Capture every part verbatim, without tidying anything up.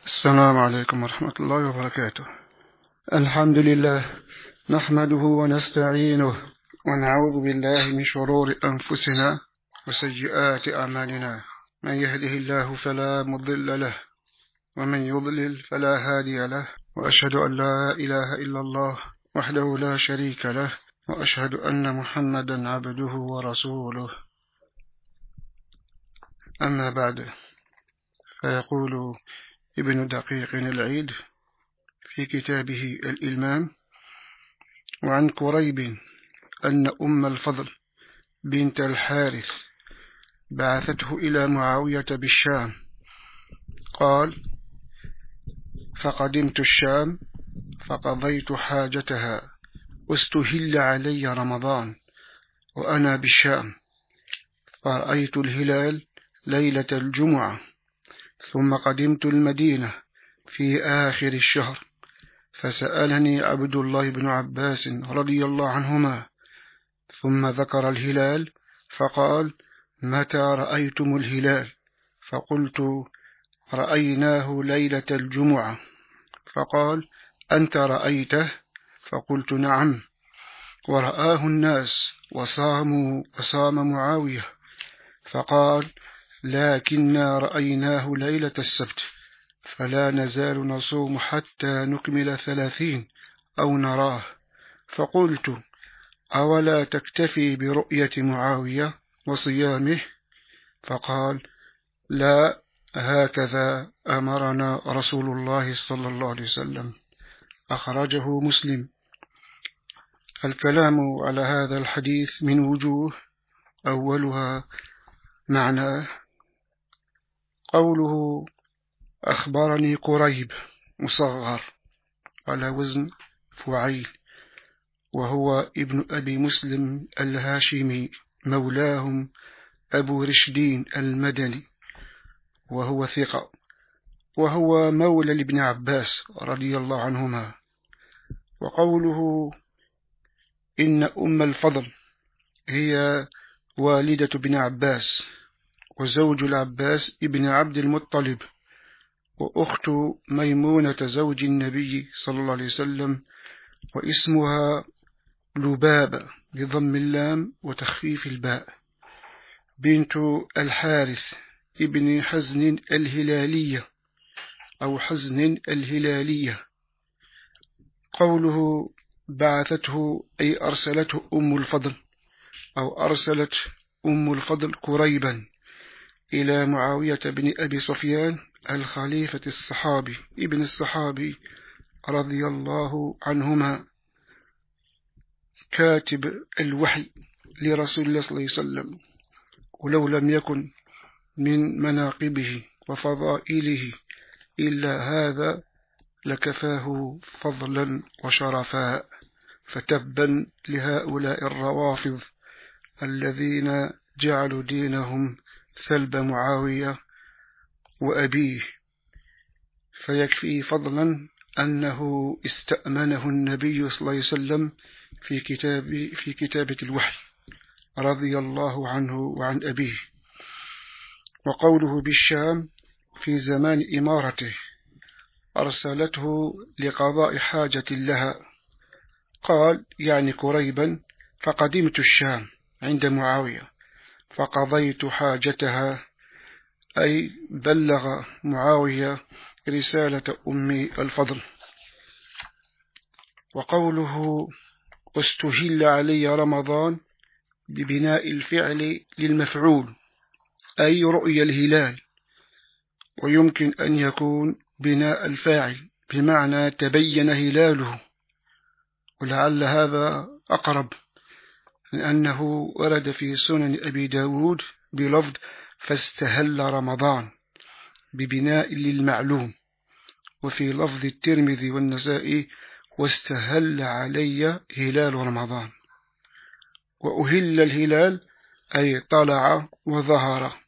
السلام عليكم ورحمة الله وبركاته. الحمد لله نحمده ونستعينه ونعوذ بالله من شرور أنفسنا وسيئات أعمالنا، من يهده الله فلا مضل له ومن يضلل فلا هادي له، وأشهد أن لا إله إلا الله وحده لا شريك له، وأشهد أن محمدا عبده ورسوله. أما بعد، فيقول ابن دقيق العيد في كتابه الإلمام: وعن كريب أن أم الفضل بنت الحارث بعثته إلى معاوية بالشام، قال: فقدمت الشام فقضيت حاجتها، واستهل علي رمضان وأنا بالشام، فرأيت الهلال ليلة الجمعة، ثم قدمت المدينة في آخر الشهر، فسألني عبد الله بن عباس رضي الله عنهما، ثم ذكر الهلال فقال: متى رأيتم الهلال؟ فقلت: رأيناه ليلة الجمعة. فقال: أنت رأيته؟ فقلت: نعم، ورآه الناس وصاموا وصام معاوية. فقال: لكننا رأيناه ليلة السبت، فلا نزال نصوم حتى نكمل ثلاثين أو نراه. فقلت: أولا تكتفي برؤية معاوية وصيامه؟ فقال: لا، هكذا أمرنا رسول الله صلى الله عليه وسلم. أخرجه مسلم. الكلام على هذا الحديث من وجوه، أولها معناه. قوله أخبرني كريب مصغر على وزن فعيل، وهو ابن أبي مسلم الهاشمي مولاهم أبو رشدين المدني، وهو ثقة، وهو مولى لابن عباس رضي الله عنهما. وقوله إن أم الفضل هي والدة ابن عباس وزوج العباس ابن عبد المطلب، وأخت ميمونة زوج النبي صلى الله عليه وسلم، واسمها لبابة بضم اللام وتخفيف الباء، بنت الحارث ابن حزن الهلالية أو حزن الهلالية. قوله بعثته أي أرسلته أم الفضل، أو أرسلت أم الفضل كريبا إلى معاوية بن أبي سفيان الخليفة الصحابي ابن الصحابي رضي الله عنهما، كاتب الوحي لرسول الله صلى الله عليه وسلم، ولو لم يكن من مناقبه وفضائله إلا هذا لكفاه فضلا وشرفا. فتبا لهؤلاء الروافض الذين جعلوا دينهم ثلب معاوية وأبيه. فيكفي فضلا أنه استأمنه النبي صلى الله عليه وسلم في كتاب في كتابة الوحي رضي الله عنه وعن أبيه. وقوله بالشام في زمان إمارته، أرسلته لقضاء حاجة لها. قال يعني كريبا: فقدمت الشام عند معاوية فقضيت حاجتها، أي بلغ معاوية رسالة أم الفضل. وقوله واستهل علي رمضان ببناء الفعل للمفعول، أي رؤيا الهلال، ويمكن أن يكون بناء الفاعل بمعنى تبين هلاله، ولعل هذا أقرب، لأنه ورد في سنن أبي داود بلفظ فاستهل رمضان ببناء للمعلوم، وفي لفظ الترمذي والنسائي واستهل علي هلال رمضان. وأهل الهلال أي طلع وظهر.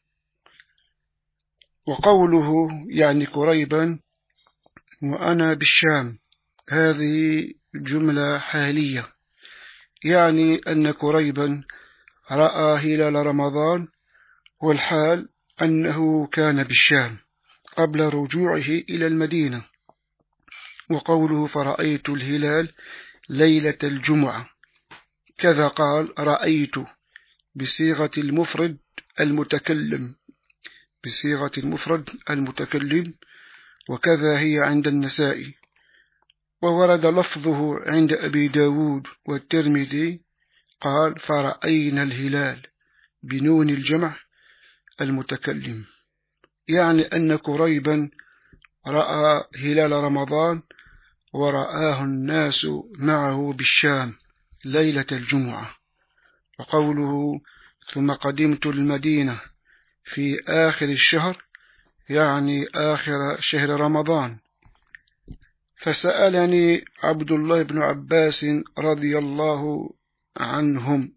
وقوله يعني كريبا وأنا بالشام، هذه جملة حالية، يعني أن كريبا رأى هلال رمضان، والحال أنه كان بالشام، قبل رجوعه إلى المدينة. وقوله فرأيت الهلال ليلة الجمعة، كذا قال رأيت بصيغة المفرد المتكلم بصيغة المفرد المتكلم وكذا هي عند النسائي. وورد لفظه عند أبي داود والترمذي قال فرأينا الهلال بنون الجمع المتكلم، يعني أن كريبا رأى هلال رمضان ورآه الناس معه بالشام ليلة الجمعة. وقوله ثم قدمت المدينة في آخر الشهر، يعني آخر شهر رمضان، فسألني عبد الله بن عباس رضي الله عنهم،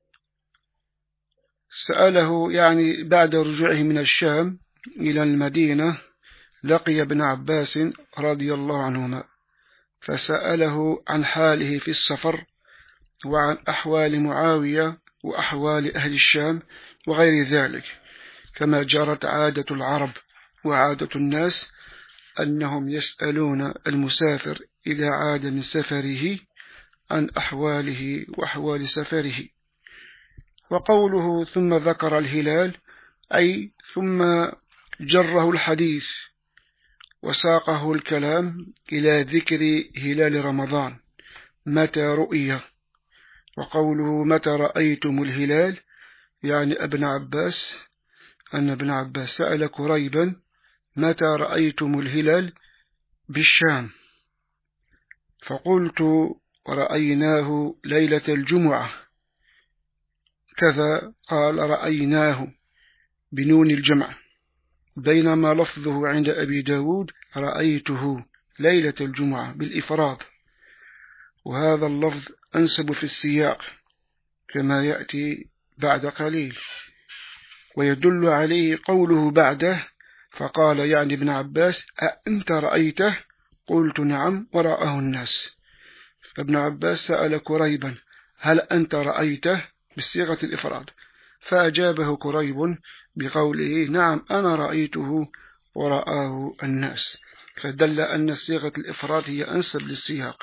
سأله يعني بعد رجوعه من الشام إلى المدينة لقي ابن عباس رضي الله عنهما، فسأله عن حاله في السفر وعن أحوال معاوية وأحوال أهل الشام وغير ذلك، كما جرت عادة العرب وعادة الناس أنهم يسألون المسافر إذا عاد من سفره عن أحواله وأحوال سفره. وقوله ثم ذكر الهلال أي ثم جره الحديث وساقه الكلام إلى ذكر هلال رمضان متى رؤية. وقوله متى رأيتم الهلال يعني ابن عباس أن ابن عباس سأل كريبا متى رأيتم الهلال بالشام، فقلت رأيناه ليلة الجمعة، كذا قال رأيناه بنون الجمع، بينما لفظه عند أبي داود رأيته ليلة الجمعة بالإفراد، وهذا اللفظ أنسب في السياق كما يأتي بعد قليل. ويدل عليه قوله بعده فقال يعني ابن عباس أأنت رأيته؟ قلت نعم ورآه الناس. فابن عباس سأل كريبا هل أنت رأيته بصيغة الإفراد، فأجابه كريب بقوله نعم أنا رأيته ورآه الناس، فدل أن صيغة الإفراد هي أنسب للسياق،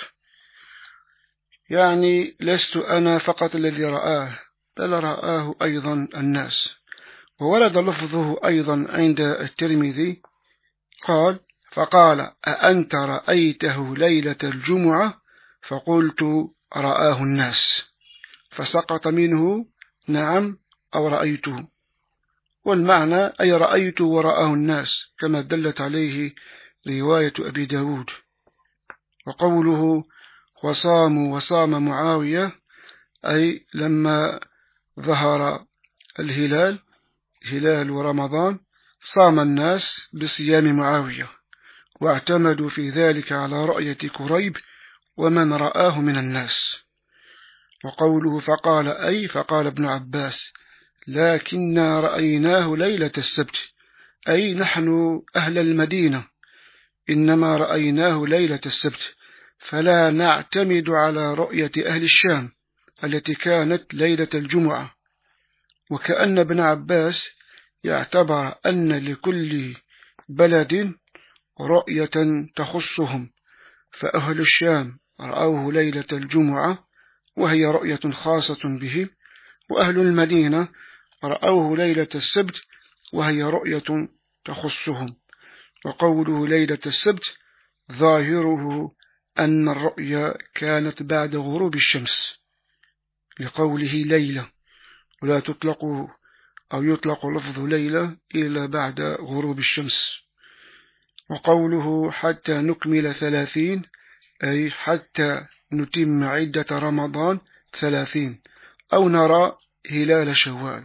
يعني لست أنا فقط الذي رآه بل رآه أيضا الناس. وورد لفظه أيضا عند الترمذي قال فقال أأنت رأيته ليلة الجمعة؟ فقلت رآه الناس، فسقط منه نعم أو رأيته، والمعنى أي رأيته ورآه الناس كما دلت عليه رواية أبي داود. وقوله وصاموا وصام معاوية أي لما ظهر الهلال هلال رمضان صام الناس بصيام معاوية، واعتمدوا في ذلك على رؤية كريب ومن رآه من الناس. وقوله فقال أي فقال ابن عباس لكننا رأيناه ليلة السبت، أي نحن أهل المدينة إنما رأيناه ليلة السبت، فلا نعتمد على رؤية أهل الشام التي كانت ليلة الجمعة. وكأن ابن عباس يعتبر أن لكل بلد رؤية تخصهم، فأهل الشام رأوه ليلة الجمعة وهي رؤية خاصة به، وأهل المدينة رأوه ليلة السبت وهي رؤية تخصهم. وقوله ليلة السبت ظاهره أن الرؤيا كانت بعد غروب الشمس لقوله ليلة، ولا تطلق أو يطلق لفظ ليلة إلا بعد غروب الشمس. وقوله حتى نكمل ثلاثين أي حتى نتم عدة رمضان ثلاثين أو نرى هلال شوال،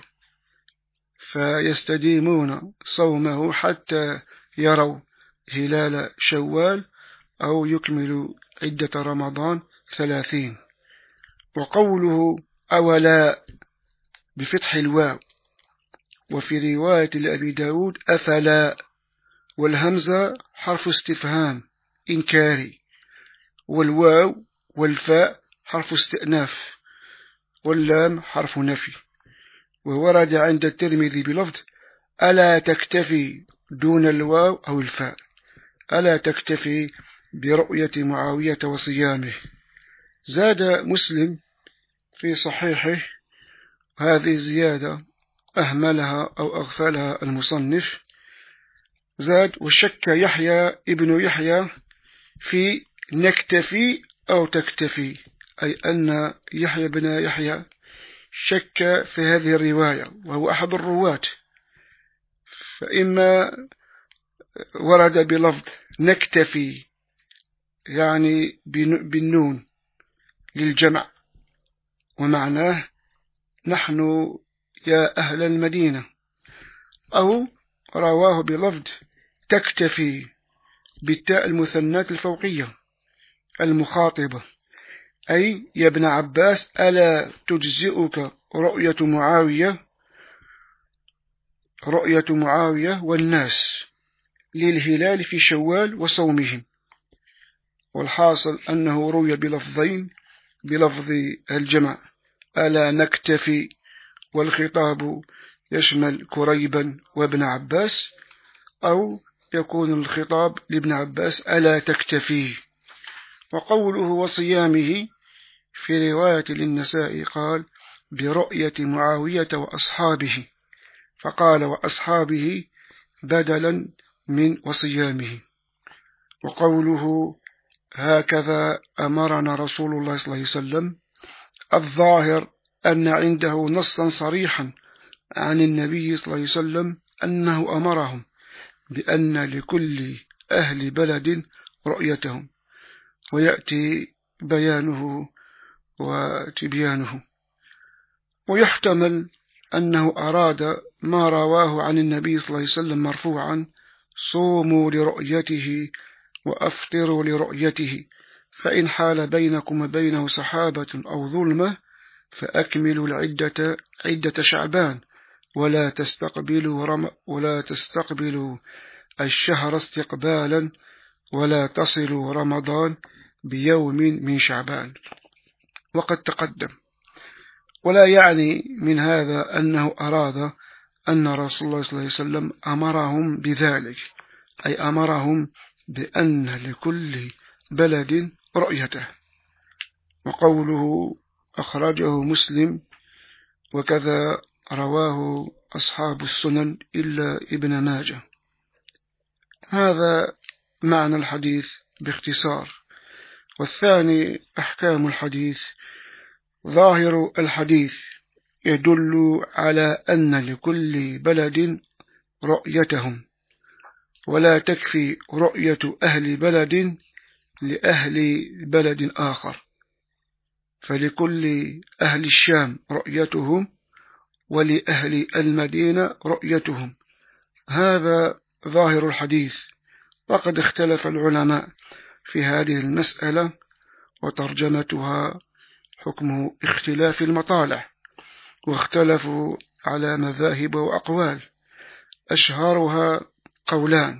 فيستديمون صومه حتى يروا هلال شوال أو يكملوا عدة رمضان ثلاثين. وقوله أولا بفتح الواو، وفي رواية لأبي داود أفلا، والهمزة حرف استفهام إنكاري، والواو والفاء حرف استئناف، واللام حرف نفي. وورد عند الترمذي بلفظ ألا تكتفي دون الواو أو الفاء. ألا تكتفي برؤية معاوية وصيامه. زاد مسلم في صحيحه هذه الزيادة أهملها أو أغفلها المصنف. زاد وشك يحيى ابن يحيى في نكتفي أو تكتفي، أي أن يحيى بن يحيى شك في هذه الرواية وهو أحد الرواة، فإما ورد بلفظ نكتفي يعني بالنون للجمع ومعناه نحن يا أهل المدينة، أو رواه بلفظ تكتفي بالتاء المثنات الفوقية المخاطبة، أي يا ابن عباس ألا تجزئك رؤية معاوية رؤية معاوية والناس للهلال في شوال وصومهم. والحاصل أنه روي بلفظين، بلفظ الجمع ألا نكتفي، والخطاب يشمل كريبا وابن عباس، أو يكون الخطاب لابن عباس ألا تكتفي. وقوله وصيامه في رواية للنساء قال برؤية معاوية وأصحابه، فقال وأصحابه بدلا من وصيامه. وقوله هكذا أمرنا رسول الله صلى الله عليه وسلم، الظاهر أن عنده نصا صريحا عن النبي صلى الله عليه وسلم أنه أمرهم بأن لكل أهل بلد رؤيتهم، ويأتي بيانه وتبيانه. ويحتمل أنه أراد ما رواه عن النبي صلى الله عليه وسلم مرفوعا صوموا لرؤيته وأفطروا لرؤيته، فإن حال بينكم وبينه سحابة أو ظلمة فأكملوا العدة عدة شعبان ولا تستقبلوا رم ولا تستقبلوا الشهر استقبالا ولا تصلوا رمضان بيوم من شعبان. وقد تقدم. ولا يعني من هذا أنه أراد أن رسول الله صلى الله عليه وسلم أمرهم بذلك، أي أمرهم بأن لكل بلد رؤيته. وقوله أخرجه مسلم وكذا رواه أصحاب السنن إلا ابن ماجه. هذا معنى الحديث باختصار. والثاني أحكام الحديث. ظاهر الحديث يدل على أن لكل بلد رؤيتهم، ولا تكفي رؤية أهل بلد لأهل بلد آخر، فلكل أهل الشام رؤيتهم ولأهل المدينة رؤيتهم. هذا ظاهر الحديث. وقد اختلف العلماء في هذه المسألة، وترجمتها حكم اختلاف المطالع، واختلفوا على مذاهب وأقوال، أشهرها قولان: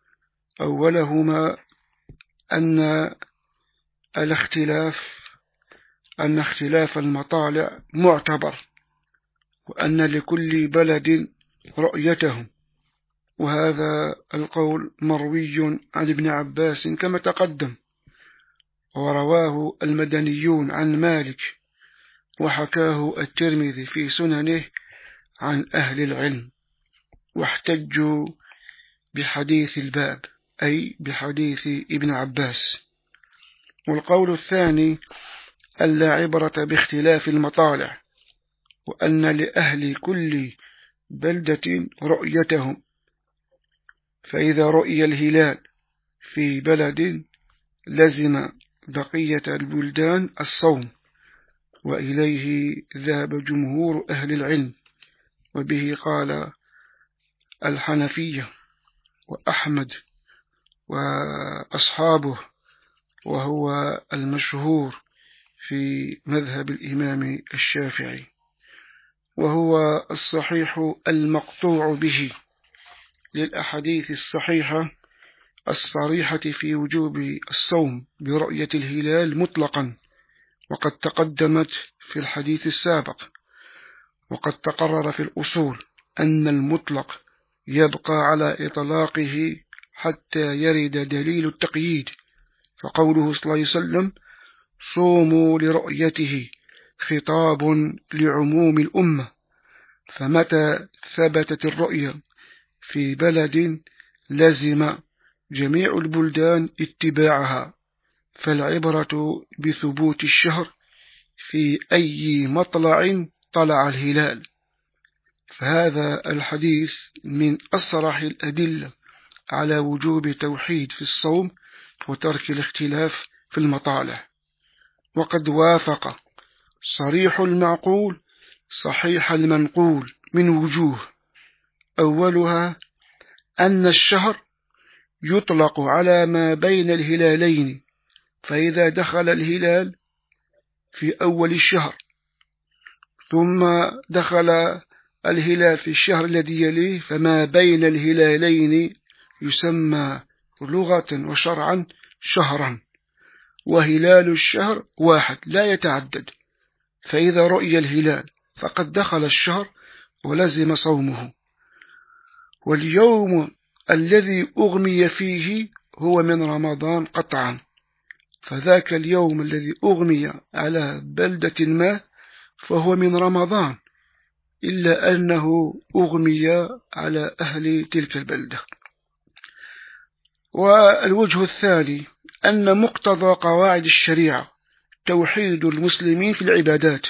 أولهما أن الاختلاف أن اختلاف المطالع معتبر، وأن لكل بلد رؤيتهم، وهذا القول مروي عن ابن عباس كما تقدم، ورواه المدنيون عن مالك، وحكاه الترمذي في سننه عن أهل العلم، واحتجوا بحديث الباب أي بحديث ابن عباس. والقول الثاني ألا عبرة باختلاف المطالع، وأن لأهل كل بلدة رؤيتهم، فإذا رؤي الهلال في بلد لزم بقية البلدان الصوم، وإليه ذهب جمهور أهل العلم، وبه قال الحنفية وأحمد وأصحابه، وهو المشهور في مذهب الإمام الشافعي، وهو الصحيح المقطوع به للأحاديث الصحيحة الصريحة في وجوب الصوم برؤية الهلال مطلقا، وقد تقدمت في الحديث السابق. وقد تقرر في الأصول أن المطلق يبقى على إطلاقه حتى يرد دليل التقييد، فقوله صلى الله عليه وسلم صوموا لرؤيته خطاب لعموم الأمة، فمتى ثبتت الرؤية في بلد لزم جميع البلدان اتباعها، فالعبرة بثبوت الشهر في أي مطلع طلع الهلال. فهذا الحديث من أصرح الأدلة على وجوب توحيد في الصوم وترك الاختلاف في المطالع، وقد وافق صريح المعقول صحيح المنقول من وجوه، أولها أن الشهر يطلق على ما بين الهلالين، فإذا دخل الهلال في أول الشهر ثم دخل الهلال في الشهر الذي يليه، فما بين الهلالين يسمى لغة وشرعا شهرا، وهلال الشهر واحد لا يتعدد، فإذا رؤي الهلال فقد دخل الشهر ولزم صومه. واليوم الذي أغمي فيه هو من رمضان قطعا، فذاك اليوم الذي أغمي على بلدة ما فهو من رمضان، إلا أنه أغمي على أهل تلك البلدة. والوجه الثاني أن مقتضى قواعد الشريعة توحيد المسلمين في العبادات،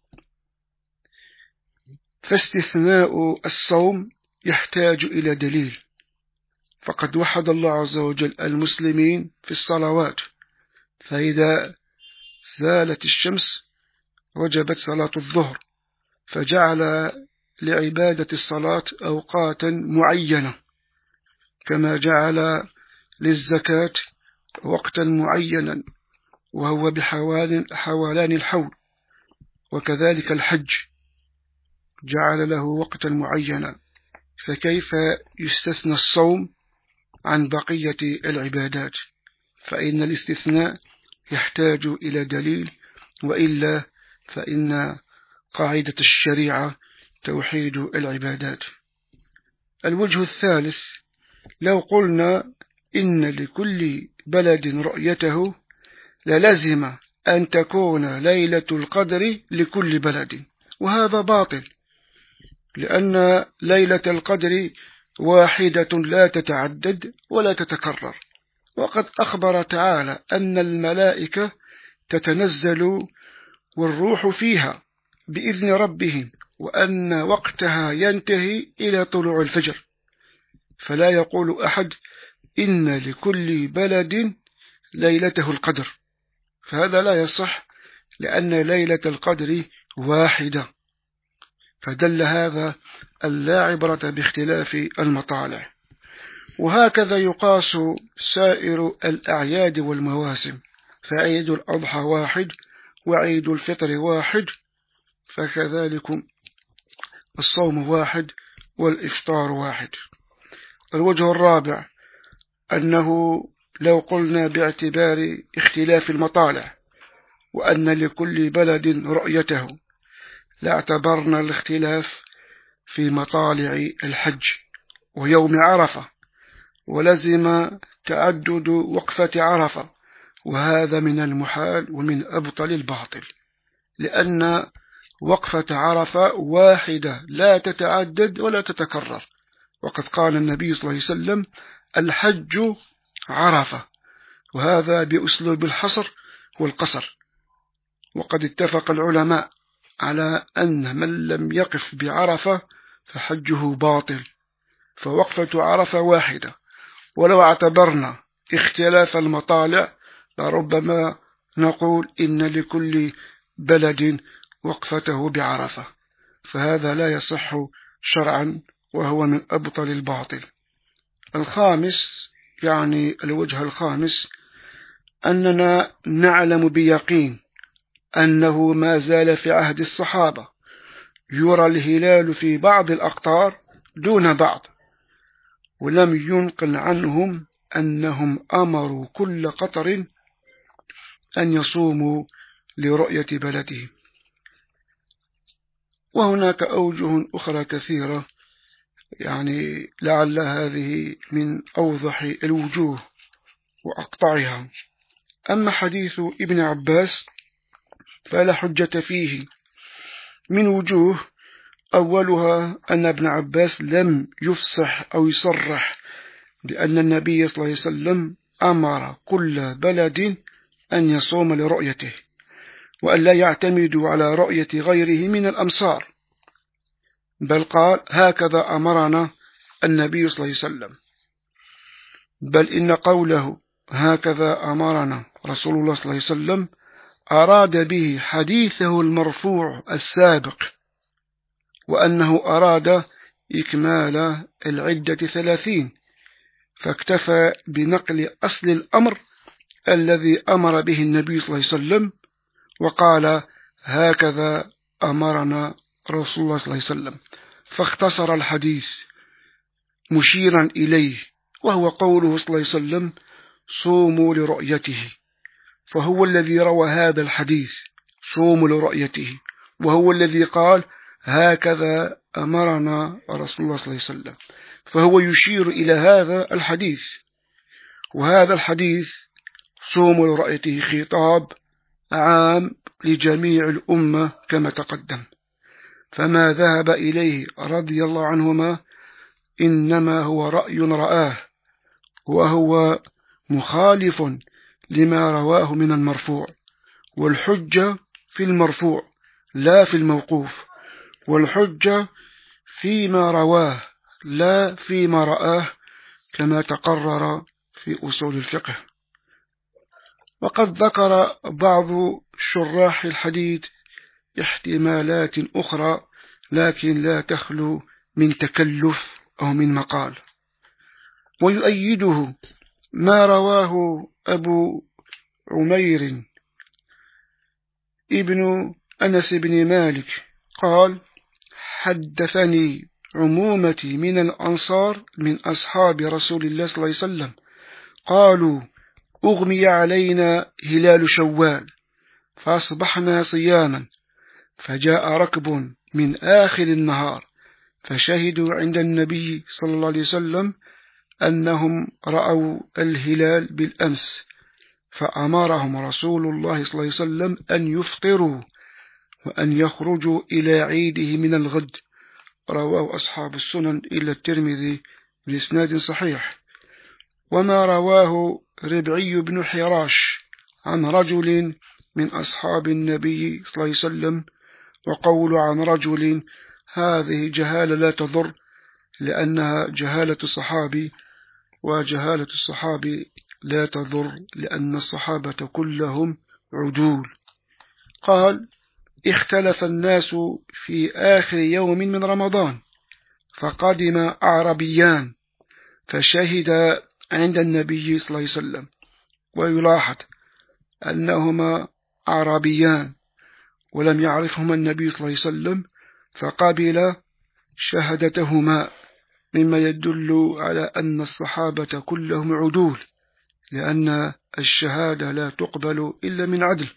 فاستثناء الصوم يحتاج إلى دليل، فقد وحد الله عز وجل المسلمين في الصلوات، فإذا زالت الشمس وجبت صلاة الظهر، فجعل لعبادة الصلاة أوقاتا معينة، كما جعل للزكاة وقتا معينا وهو بحوالين حوالان الحول، وكذلك الحج جعل له وقتا معينا، فكيف يستثنى الصوم عن بقية العبادات؟ فإن الاستثناء يحتاج إلى دليل، وإلا فإن قاعدة الشريعة توحيد العبادات. الوجه الثالث لو قلنا إن لكل بلد رؤيته للزم أن تكون ليلة القدر لكل بلد، وهذا باطل، لأن ليلة القدر واحدة لا تتعدد ولا تتكرر، وقد أخبر تعالى أن الملائكة تتنزل والروح فيها بإذن ربهم، وأن وقتها ينتهي إلى طلوع الفجر، فلا يقول أحد إن لكل بلد ليلته القدر، فهذا لا يصح، لأن ليلة القدر واحدة، فدل هذا اللا عبرة باختلاف المطالع. وهكذا يقاس سائر الأعياد والمواسم، فعيد الأضحى واحد وعيد الفطر واحد، فكذلك الصوم واحد والإفطار واحد. الوجه الرابع أنه لو قلنا باعتبار اختلاف المطالع وأن لكل بلد رؤيته لاعتبرنا الاختلاف في مطالع الحج ويوم عرفة، ولزم تعدد وقفة عرفة، وهذا من المحال ومن أبطل الباطل، لأن وقفة عرفة واحدة لا تتعدد ولا تتكرر، وقد قال النبي صلى الله عليه وسلم الحج عرفة، وهذا بأسلوب الحصر والقصر. وقد اتفق العلماء على أن من لم يقف بعرفة فحجه باطل، فوقفة عرفة واحدة، ولو اعتبرنا اختلاف المطالع لربما نقول إن لكل بلد وقفته بعرفة، فهذا لا يصح شرعا وهو من أبطل الباطل. الخامس، يعني الوجه الخامس، أننا نعلم بيقين أنه ما زال في عهد الصحابة يرى الهلال في بعض الأقطار دون بعض، ولم ينقل عنهم أنهم أمروا كل قطر أن يصوموا لرؤية بلدهم. وهناك أوجه أخرى كثيرة يعني لعل هذه من أوضح الوجوه وأقطعها. أما حديث ابن عباس فلا حجة فيه من وجوه، أولها أن ابن عباس لم يفصح أو يصرح بأن النبي صلى الله عليه وسلم أمر كل بلد أن يصوم لرؤيته وأن لا يعتمدوا على رؤية غيره من الأمصار، بل قال هكذا أمرنا النبي صلى الله عليه وسلم. بل إن قوله هكذا أمرنا رسول الله صلى الله عليه وسلم أراد به حديثه المرفوع السابق، وأنه أراد إكمال العدة ثلاثين، فاكتفى بنقل أصل الأمر الذي أمر به النبي صلى الله عليه وسلم، وقال هكذا أمرنا رسول الله صلى الله عليه وسلم، فاختصر الحديث مشيرا إليه، وهو قوله صلى الله عليه وسلم صوموا لرؤيته، فهو الذي روى هذا الحديث صوموا لرؤيته، وهو الذي قال هكذا أمرنا رسول الله صلى الله عليه وسلم، فهو يشير إلى هذا الحديث. وهذا الحديث صوموا لرؤيته خطاب عام لجميع الأمة كما تقدم، فما ذهب إليه رضي الله عنهما إنما هو رأي رآه، وهو مخالف لما رواه من المرفوع، والحجة في المرفوع لا في الموقوف، والحجة فيما رواه لا فيما رآه، كما تقرر في أصول الفقه. وقد ذكر بعض شراح الحديث احتمالات أخرى، لكن لا تخلو من تكلف أو من مقال. ويؤيده ما رواه أبو عمير ابن أنس بن مالك قال حدثني عمومتي من الأنصار من أصحاب رسول الله صلى الله عليه وسلم قالوا أغمي علينا هلال شوال فأصبحنا صياما، فجاء ركب من آخر النهار فشهدوا عند النبي صلى الله عليه وسلم أنهم رأوا الهلال بالأمس، فأمرهم رسول الله صلى الله عليه وسلم أن يفطروا وأن يخرجوا إلى عيده من الغد. رواه أصحاب السنن إلا الترمذي بإسناد صحيح. وما رواه ربعي بن حراش عن رجل من أصحاب النبي صلى الله عليه وسلم، وقول عن رجل هذه جهالة لا تضر، لأنها جهالة الصحابي، وجهالة الصحابي لا تضر لأن الصحابة كلهم عدول. قال اختلف الناس في آخر يوم من رمضان، فقدم أعربيان فشهد عند النبي صلى الله عليه وسلم، ويلاحظ أنهما أعرابيان ولم يعرفهما النبي صلى الله عليه وسلم، فقبل شهادتهما، مما يدل على أن الصحابة كلهم عدول، لأن الشهادة لا تقبل إلا من عدل.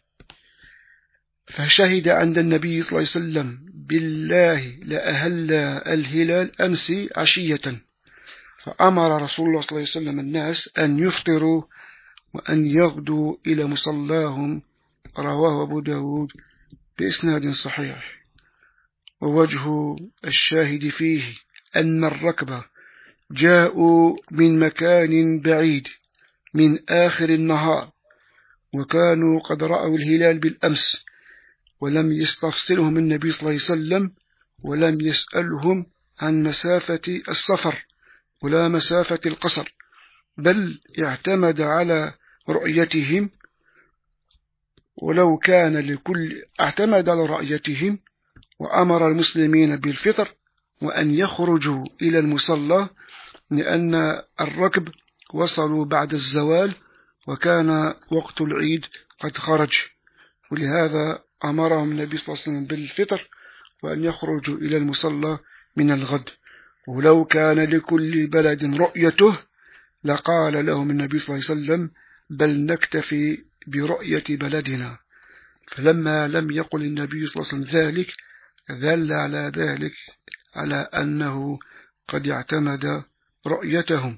فشهد عند النبي صلى الله عليه وسلم بالله لأهل الهلال أمس عشية، فأمر رسول الله صلى الله عليه وسلم الناس أن يفطروا وأن يغدوا إلى مصلاهم. رواه أبو داود بإسناد صحيح. ووجه الشاهد فيه أن الركبة جاءوا من مكان بعيد من آخر النهار، وكانوا قد رأوا الهلال بالأمس، ولم يستفصلهم النبي صلى الله عليه وسلم، ولم يسألهم عن مسافة السفر ولا مسافة القصر، بل اعتمد على رؤيتهم، ولو كان لكل اعتمد على رؤيتهم، وأمر المسلمين بالفطر وأن يخرجوا إلى المصلى، لأن الركب وصلوا بعد الزوال وكان وقت العيد قد خرج، ولهذا أمرهم النبي صلى الله عليه وسلم بالفطر وأن يخرجوا إلى المصلى من الغد. ولو كان لكل بلد رؤيته لقال لهم النبي صلى الله عليه وسلم بل نكتفي برؤية بلدنا، فلما لم يقل النبي صلى الله عليه وسلم ذلك دل على ذلك على أنه قد اعتمد رؤيتهم،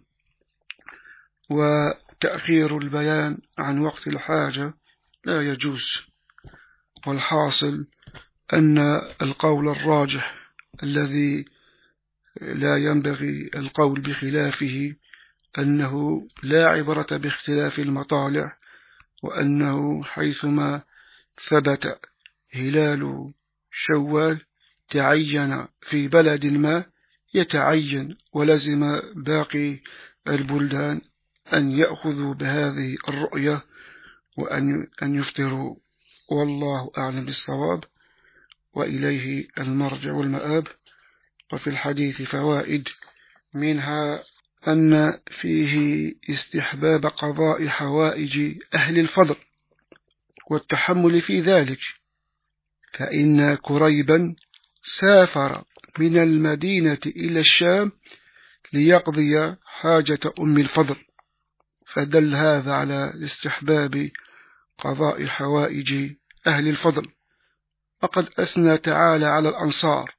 وتأخير البيان عن وقت الحاجة لا يجوز. والحاصل أن القول الراجح الذي لا ينبغي القول بخلافه أنه لا عبرة باختلاف المطالع، وأنه حيثما ثبت هلال شوال تعين في بلد ما يتعين، ولزم باقي البلدان أن يأخذوا بهذه الرؤية وأن أن يفطروا. والله أعلم بالصواب، وإليه المرجع والمآب. وفي الحديث فوائد، منها أن فيه استحباب قضاء حوائج أهل الفضل والتحمل في ذلك، فإن كريبا سافر من المدينة إلى الشام ليقضي حاجة أم الفضل، فدل هذا على استحباب قضاء حوائج أهل الفضل. وقد أثنى تعالى على الأنصار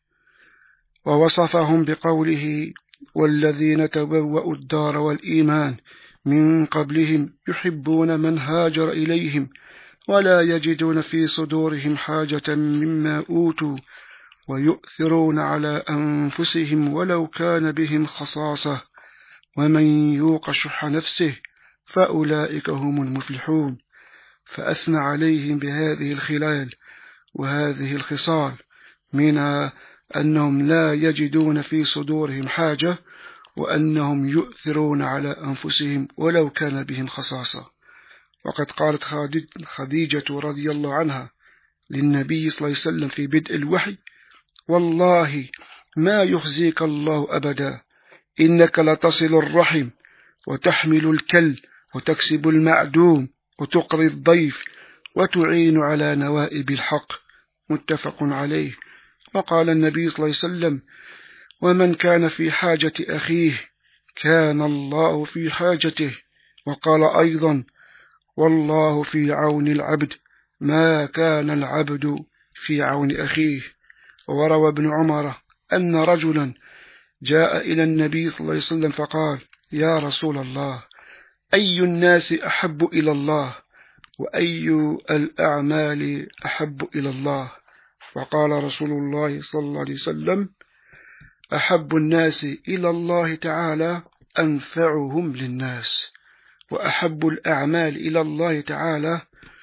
ووصفهم بقوله: والذين تبوأوا الدار والإيمان من قبلهم يحبون من هاجر إليهم ولا يجدون في صدورهم حاجة مما أوتوا ويؤثرون على أنفسهم ولو كان بهم خصاصة ومن يوق شح نفسه فأولئك هم المفلحون. فأثنى عليهم بهذه الخلال وهذه الخصال، منها أنهم لا يجدون في صدورهم حاجة، وأنهم يؤثرون على أنفسهم ولو كان بهم خصاصة. وقد قالت خديجة رضي الله عنها للنبي صلى الله عليه وسلم في بدء الوحي: والله ما يخزيك الله أبدا، إنك لتصل الرحم وتحمل الكل وتكسب المعدوم وتقري الضيف وتعين على نوائب الحق. متفق عليه. وقال النبي صلى الله عليه وسلم: ومن كان في حاجة أخيه كان الله في حاجته. وقال أيضا: والله في عون العبد ما كان العبد في عون أخيه. وروى ابن عمر أن رجلا جاء إلى النبي صلى الله عليه وسلم فقال: يا رسول الله، أي الناس أحب إلى الله، وأي الأعمال أحب إلى الله؟ فقال رسول الله صلى الله عليه وسلم: أحب الناس إلى الله تعالى أنفعهم للناس، وأحب الأعمال إلى الله تعالى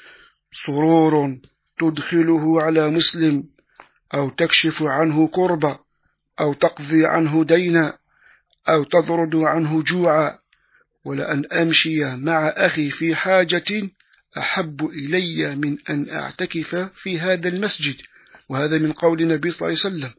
سرور تدخله على مسلم، أو تكشف عنه كربة، أو تقضي عنه دينا، أو تطرد عنه جوعا. ولأن أمشي مع أخي في حاجة أحب إلي من أن أعتكف في هذا المسجد. وهذا من قول النبي صلى الله عليه وسلم،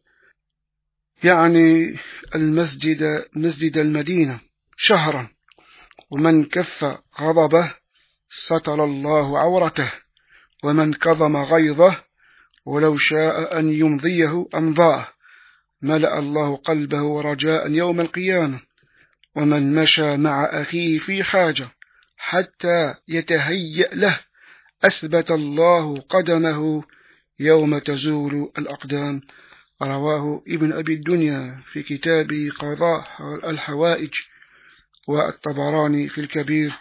يعني المسجد مسجد المدينة شهرا، ومن كف غضبه ستر الله عورته، ومن كظم غيظه ولو شاء أن يمضيه أمضاه ملأ الله قلبه رجاء يوم القيامة. ومن مشى مع أخيه في حاجة حتى يتهيأ له أثبت الله قدمه يوم تزول الأقدام. رواه ابن أبي الدنيا في كتاب قضاء الحوائج، والطبراني في الكبير،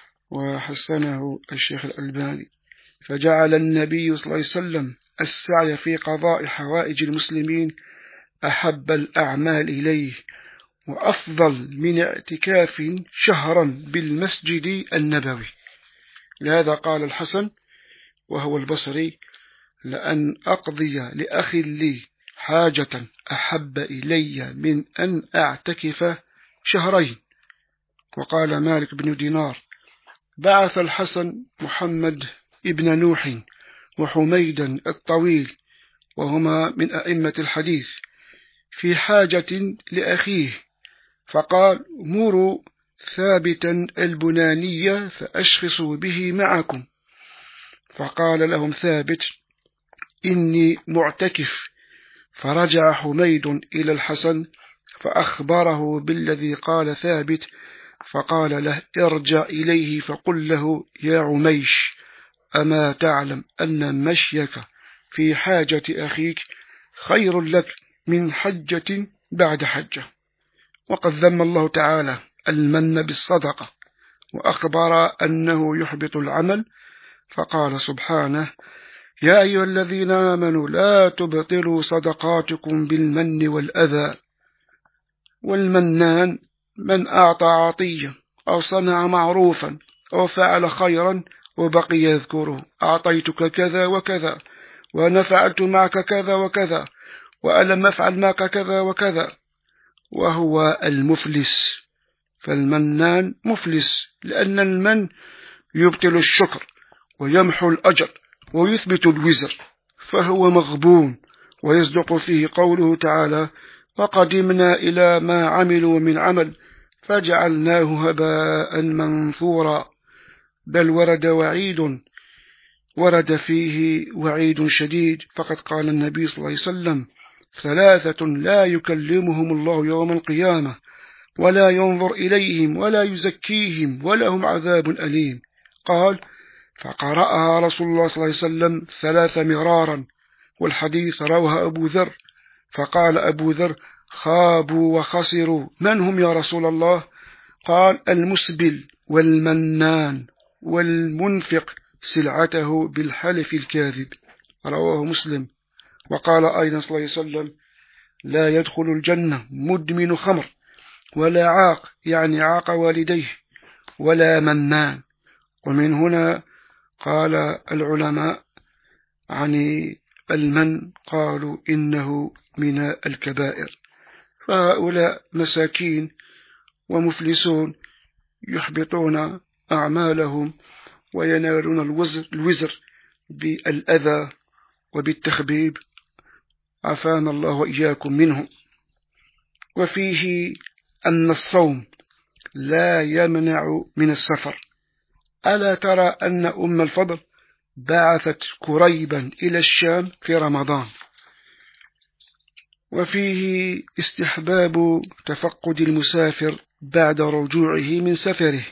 وحسنه الشيخ الألباني. فجعل النبي صلى الله عليه وسلم السعي في قضاء حوائج المسلمين أحب الأعمال إليه، وأفضل من اعتكاف شهرا بالمسجد النبوي. لهذا قال الحسن وهو البصري: لأن أقضي لأخي لي حاجة أحب إلي من أن أعتكف شهرين. وقال مالك بن دينار: بعث الحسن محمد ابن نوح وحميدا الطويل، وهما من أئمة الحديث، في حاجة لأخيه، فقال: مروا ثابتا البنانية فأشخصوا به معكم. فقال لهم ثابت: إني معتكف. فرجع حميد إلى الحسن فأخبره بالذي قال ثابت، فقال له: ارجع إليه فقل له: يا عميش، أما تعلم أن مشيك في حاجة أخيك خير لك من حجة بعد حجة؟ وقد ذم الله تعالى المن بالصدقة وأخبر أنه يحبط العمل، فقال سبحانه: يا أيها الذين آمنوا لا تبطلوا صدقاتكم بالمن والأذى. والمنان من أعطى عطية أو صنع معروفا أو فعل خيرا وبقي يذكره: أعطيتك كذا وكذا، وأنا فعلت معك كذا وكذا، وألم أفعل معك كذا وكذا، وهو المفلس. فالمنان مفلس، لأن المن يبطل الشكر ويمحو الأجر ويثبت الوزر، فهو مغبون. ويصدق فيه قوله تعالى: وقدمنا إلى ما عملوا من عمل فجعلناه هباء منثورا. بل ورد وعيد ورد فيه وعيد شديد، فقد قال النبي صلى الله عليه وسلم: ثلاثة لا يكلمهم الله يوم القيامة ولا ينظر إليهم ولا يزكيهم ولهم عذاب أليم. قال: فقرأها رسول الله صلى الله عليه وسلم ثلاث مرارا. والحديث رواه أبو ذر. فقال أبو ذر: خابوا وخسروا. من هم يا رسول الله؟ قال: المسبل والمنان والمنفق سلعته بالحلف الكاذب. رواه مسلم. وقال أيضا صلى الله عليه وسلم: لا يدخل الجنة مدمن خمر ولا عاق، يعني عاق والديه، ولا منان. ومن هنا قال العلماء عن المن قالوا إنه من الكبائر. فهؤلاء مساكين ومفلسون يحبطون أعمالهم وينالون الوزر, الوزر بالأذى وبالتخبيب، عافانا الله وإياكم منه. وفيه أن الصوم لا يمنع من السفر. ألا ترى أن أم الفضل بعثت كريبا إلى الشام في رمضان؟ وفيه استحباب تفقد المسافر بعد رجوعه من سفره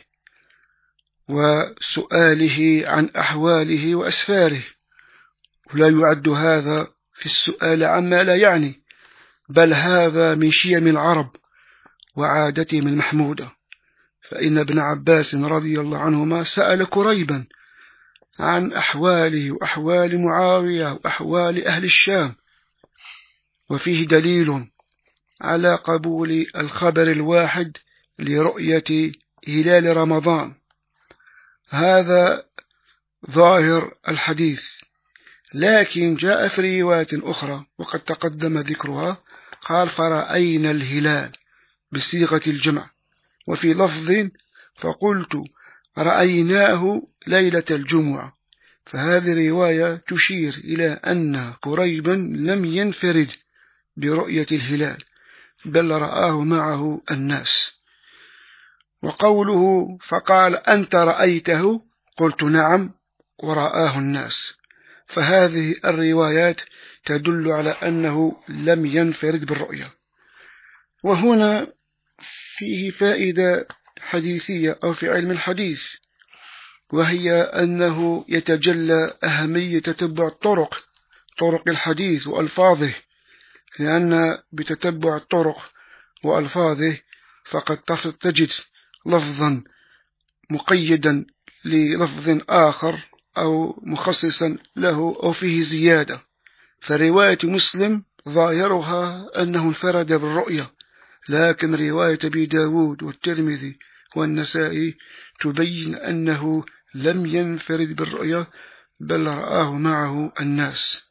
وسؤاله عن أحواله وأسفاره، ولا يعد هذا في السؤال عما لا يعني، بل هذا من شيم العرب وعادتهم المحمودة. فإن ابن عباس رضي الله عنهما سأل كريبا عن أحواله وأحوال معاوية وأحوال أهل الشام، وفيه دليل على قبول الخبر الواحد لرؤية هلال رمضان. هذا ظاهر الحديث، لكن جاء في رواية أخرى وقد تقدم ذكرها، قال: فرأينا الهلال بصيغة الجمع، وفي لفظ: فقلت رأيناه ليلة الجمعة. فهذه رواية تشير إلى أن كريبا لم ينفرد برؤية الهلال، بل رآه معه الناس. وقوله: فقال: أنت رأيته؟ قلت: نعم، ورآه الناس. فهذه الروايات تدل على أنه لم ينفرد بالرؤية. وهنا فيه فائدة حديثية أو في علم الحديث، وهي أنه يتجلى أهمية تتبع الطرق طرق الحديث وألفاظه، لأن بتتبع الطرق وألفاظه فقد تجد لفظا مقيدا للفظ آخر أو مخصصا له أو فيه زيادة. فرواية مسلم ظاهرها أنه انفرد بالرؤية، لكن رواية أبي داود والترمذي والنسائي تبين أنه لم ينفرد بالرؤية، بل رآه معه الناس.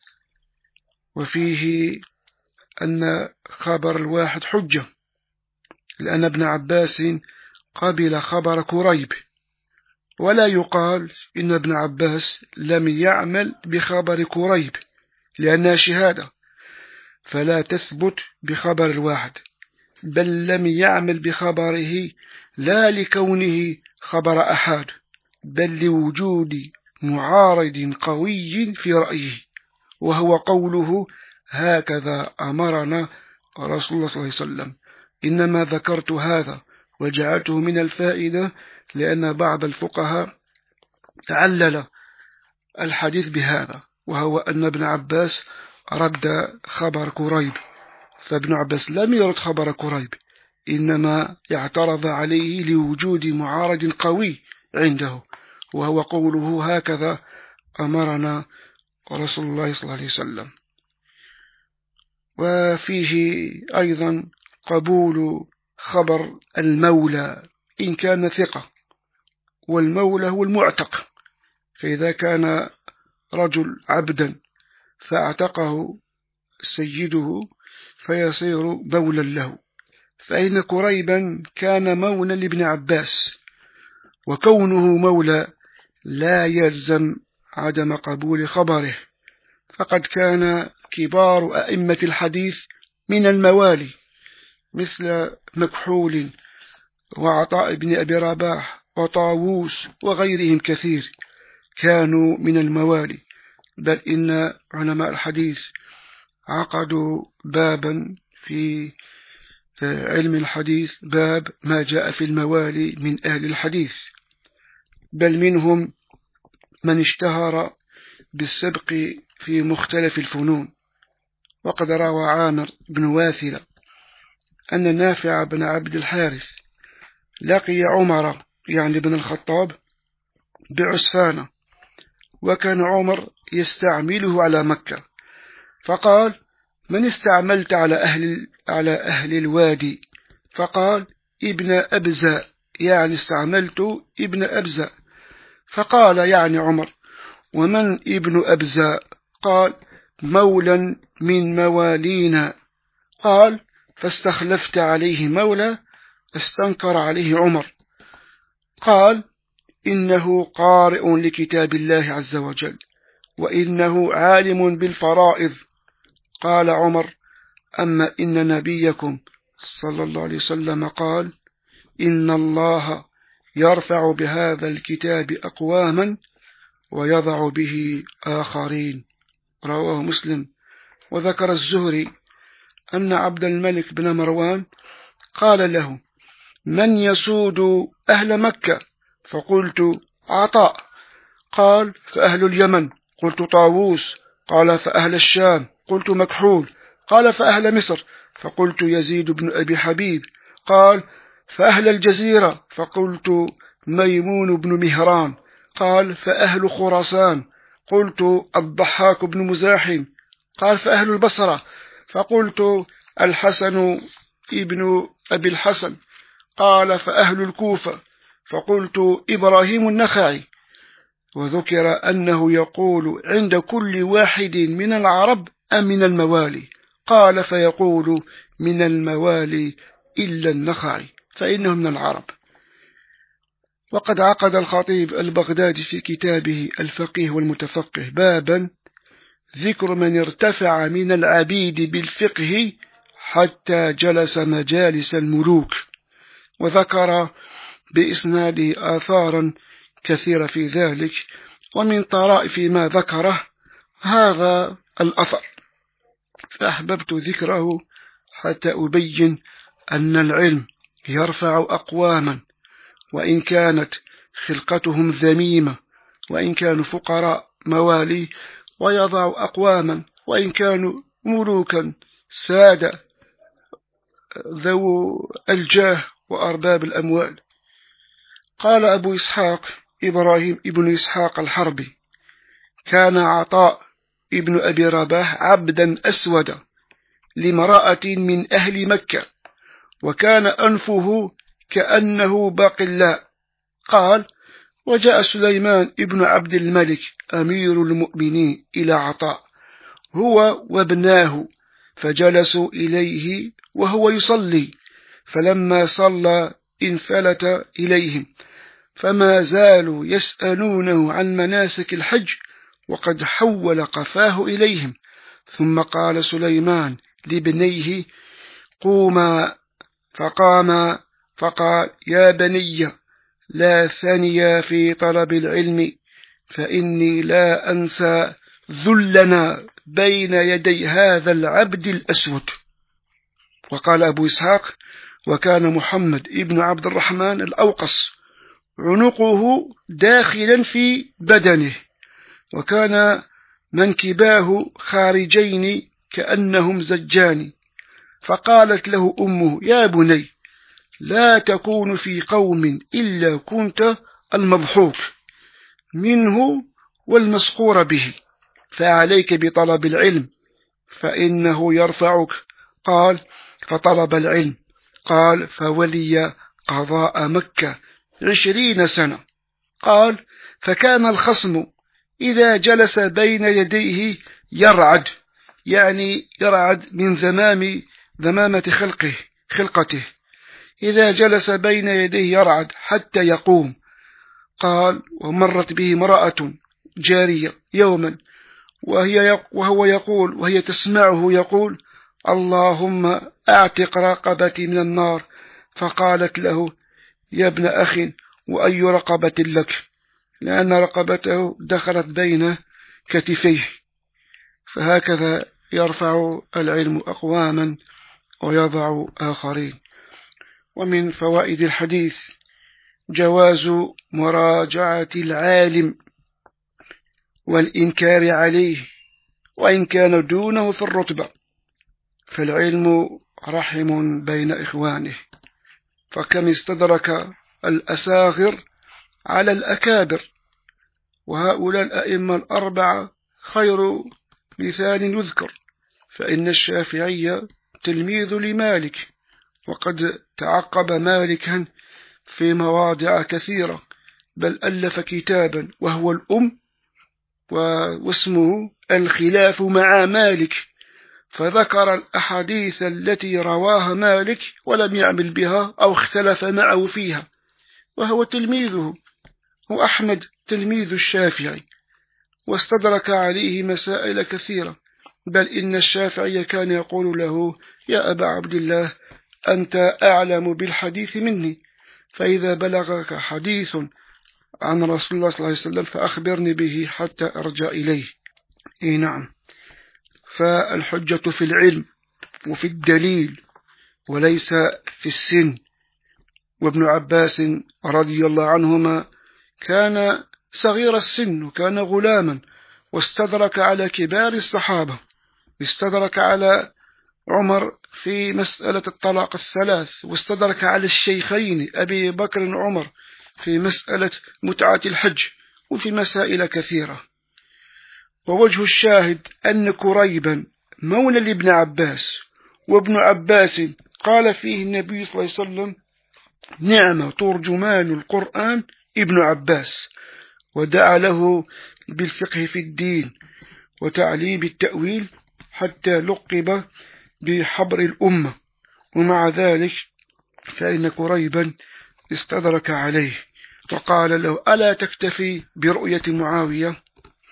وفيه أن خبر الواحد حجة، لأن ابن عباس قبل خبر كريب، ولا يقال إن ابن عباس لم يعمل بخبر كريب لأنها شهادة، فلا تثبت بخبر الواحد، بل لم يعمل بخبره لا لكونه خبر أحد، بل لوجود معارض قوي في رأيه، وهو قوله: هكذا أمرنا رسول الله صلى الله عليه وسلم. إنما ذكرت هذا وجعلته من الفائدة لأن بعض الفقهاء تعلل الحديث بهذا، وهو أن ابن عباس رد خبر كريب، فابن عباس لم يرد خبر كريب، إنما اعترض عليه لوجود معارض قوي عنده، وهو قوله هكذا أمرنا رسول الله صلى الله عليه وسلم. وفيه أيضا قبول خبر المولى إن كان ثقة، والمولى هو المعتق، فإذا كان رجل عبدا فاعتقه سيده فيصير مولا له، فإن كريبا كان مولا لابن عباس، وكونه مولى لا يلزم عدم قبول خبره، فقد كان كبار أئمة الحديث من الموالي مثل مكحول وعطاء بن أبي رباح وطاووس وغيرهم كثير كانوا من الموالي، بل إن علماء الحديث عقدوا بابا في علم الحديث، باب ما جاء في الموالي من أهل الحديث، بل منهم من اشتهر بالسبق في مختلف الفنون. وقد روى عامر بن واثلة أن نافع بن عبد الحارث لقي عمر يعني بن الخطاب بعسفانة، وكان عمر يستعمله على مكة، فقال: من استعملت على أهل, على أهل الوادي؟ فقال: ابن أبزة، يعني استعملت ابن أبزة. فقال يعني عمر: ومن ابن أبزة؟ قال: مولا من موالينا. قال: فاستخلفت عليه مولى؟ استنكر عليه عمر. قال: إنه قارئ لكتاب الله عز وجل، وإنه عالم بالفرائض. قال عمر: أما إن نبيكم صلى الله عليه وسلم قال: إن الله يرفع بهذا الكتاب أقواما ويضع به آخرين. رواه مسلم. وذكر الزهري أن عبد الملك بن مروان قال له: من يسود أهل مكة؟ فقلت: عطاء. قال: فأهل اليمن؟ قلت: طاووس. قال: فأهل الشام؟ قلت: مكحول. قال: فأهل مصر؟ فقلت: يزيد بن أبي حبيب. قال: فأهل الجزيرة؟ فقلت: ميمون بن مهران. قال: فأهل خراسان؟ قلت: الضحاك بن مزاحم. قال: فأهل البصرة؟ فقلت: الحسن ابن أبي الحسن. قال: فأهل الكوفة؟ فقلت: إبراهيم النخعي. وذكر أنه يقول عند كل واحد من العرب أم من الموالي؟ قال: فيقول من الموالي إلا النخعي فإنه من العرب. وقد عقد الخطيب البغدادي في كتابه الفقيه والمتفقه بابا ذكر من ارتفع من العبيد بالفقه حتى جلس مجالس الملوك، وذكر بإسناده آثارا كثيرة في ذلك. ومن طرائف ما ذكره هذا الأثر، فأحببت ذكره حتى أبين أن العلم يرفع أقواما وإن كانت خلقتهم ذميمة، وإن كانوا فقراء موالي، ويضع أقواما وإن كانوا ملوكا سادة ذو الجاه وأرباب الأموال. قال أبو إسحاق إبراهيم ابن إسحاق الحربي: كان عطاء ابن أبي رباح عبدا أسودا لامرأة من أهل مكة، وكان أنفه كأنه باقلاء. قال: وجاء سليمان ابن عبد الملك أمير المؤمنين إلى عطاء هو وابناه، فجلسوا إليه وهو يصلي، فلما صلى انفلت إليهم، فما زالوا يسألونه عن مناسك الحج وقد حول قفاه إليهم. ثم قال سليمان لابنيه: قوما. فقام فقال: يا بني، لا ثنيا في طلب العلم، فإني لا أنسى ذلنا بين يدي هذا العبد الأسود. وقال أبو إسحاق: وكان محمد ابن عبد الرحمن الأوقص عنقه داخلا في بدنه، وكان منكباه خارجين كأنهم زجان. فقالت له أمه: يا بني، لا تكون في قوم إلا كنت المضحوك منه والمسخور به، فعليك بطلب العلم فإنه يرفعك. قال: فطلب العلم. قال: فولي قضاء مكة عشرين سنة. قال: فكان الخصم إذا جلس بين يديه يرعد، يعني يرعد من ذمام ذمامة خلقه خلقته، إذا جلس بين يديه يرعد حتى يقوم. قال: ومرت به امرأة جارية يوما وهي وهو يقول وهي تسمعه يقول: اللهم أعتق رقبتي من النار. فقالت له: يا ابن أخ، وأي رقبة لك؟ لأن رقبته دخلت بين كتفيه. فهكذا يرفع العلم أقواما ويضع آخرين. ومن فوائد الحديث جواز مراجعة العالم والإنكار عليه وإن كان دونه في الرتبة، فالعلم رحم بين إخوانه، فكم استدرك الأساغر على الأكابر، وهؤلاء الأئمة الأربعة خير مثال يذكر. فإن الشافعي تلميذ لمالك، وقد تعقب مالكا في مواضع كثيرة، بل ألف كتابا وهو الأم واسمه الخلاف مع مالك، فذكر الأحاديث التي رواها مالك ولم يعمل بها أو اختلف معه فيها، وهو تلميذه، وأحمد تلميذ الشافعي، واستدرك عليه مسائل كثيرة، بل إن الشافعي كان يقول له: يا أبا عبد الله، أنت أعلم بالحديث مني، فإذا بلغك حديث عن رسول الله صلى الله عليه وسلم فأخبرني به حتى أرجع إليه. إيه نعم، فالحجة في العلم وفي الدليل وليس في السن. وابن عباس رضي الله عنهما كان صغير السن وكان غلاما، واستدرك على كبار الصحابة، استدرك على عمر في مسألة الطلاق الثلاث، واستدرك على الشيخين أبي بكر وعمر في مسألة متعة الحج، وفي مسائل كثيرة. ووجه الشاهد أن كريبا مولى لابن عباس، وابن عباس قال فيه النبي صلى الله عليه وسلم: نعم ترجمان القرآن ابن عباس، ودعا له بالفقه في الدين وتعليم التأويل حتى لقب بحبر الأمة. ومع ذلك فإن كريبا استدرك عليه وقال له: ألا تكتفي برؤية معاوية؟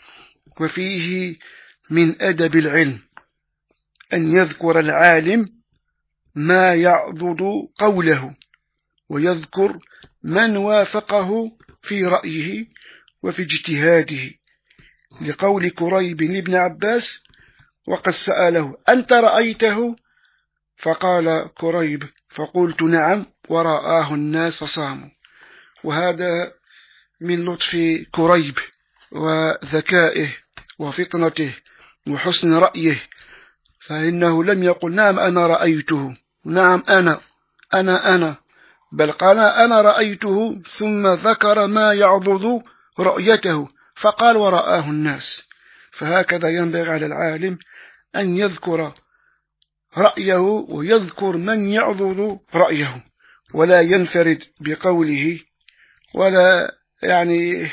وفيه من أدب العلم أن يذكر العالم ما يعضد قوله، ويذكر من وافقه في رأيه وفي اجتهاده، لقول كريب لابن عباس: وقد سأله: أنت رأيته؟ فقال كريب: فقلت نعم، ورآه الناس صاموا. وهذا من لطف كريب وذكائه وفطنته وحسن رأيه، فإنه لم يقل نعم أنا رأيته، نعم أنا أنا أنا بل قال أنا رأيته، ثم ذكر ما يعضد رؤيته فقال: ورآه الناس. فهكذا ينبغي على العالم أن يذكر رأيه ويذكر من يعضد رأيه، ولا ينفرد بقوله، ولا يعني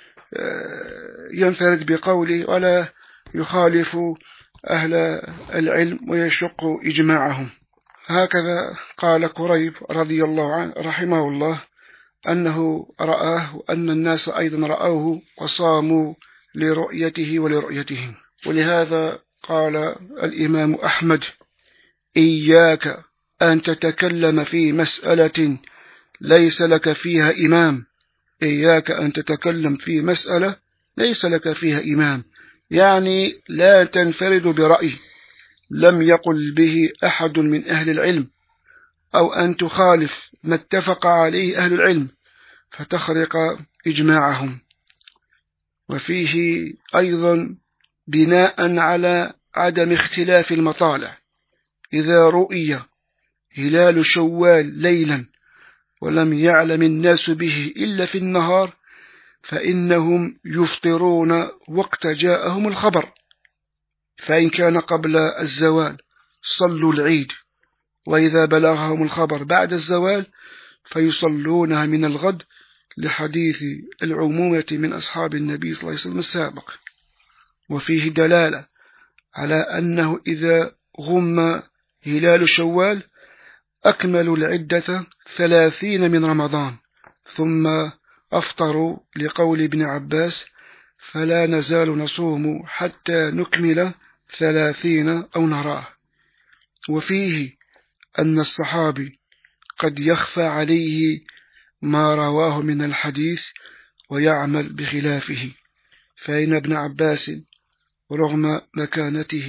ينفرد بقوله ولا يخالف أهل العلم ويشق إجماعهم. هكذا قال كريب رضي الله عنه رحمه الله أنه رآه، وأن الناس أيضا رأوه وصاموا لرؤيته ولرؤيتهم. ولهذا قال الإمام أحمد: إياك أن تتكلم في مسألة ليس لك فيها إمام، إياك أن تتكلم في مسألة ليس لك فيها إمام، يعني لا تنفرد برأي لم يقل به أحد من أهل العلم، أو أن تخالف ما اتفق عليه أهل العلم فتخرق إجماعهم. وفيه أيضا بناء على عدم اختلاف المطالع: إذا رؤي هلال شوال ليلا ولم يعلم الناس به إلا في النهار فإنهم يفطرون وقت جاءهم الخبر، فإن كان قبل الزوال صلوا العيد، وإذا بلغهم الخبر بعد الزوال فيصلونها من الغد، لحديث العمومة من أصحاب النبي صلى الله عليه وسلم السابق. وفيه دلالة على أنه إذا غم هلال شوال أكملوا العدة ثلاثين من رمضان ثم أفطروا، لقول ابن عباس: فلا نزال نصوم حتى نكمل ثلاثين أو نراه. وفيه أن الصحابي قد يخفى عليه ما رواه من الحديث ويعمل بخلافه، فإن ابن عباس رغم مكانته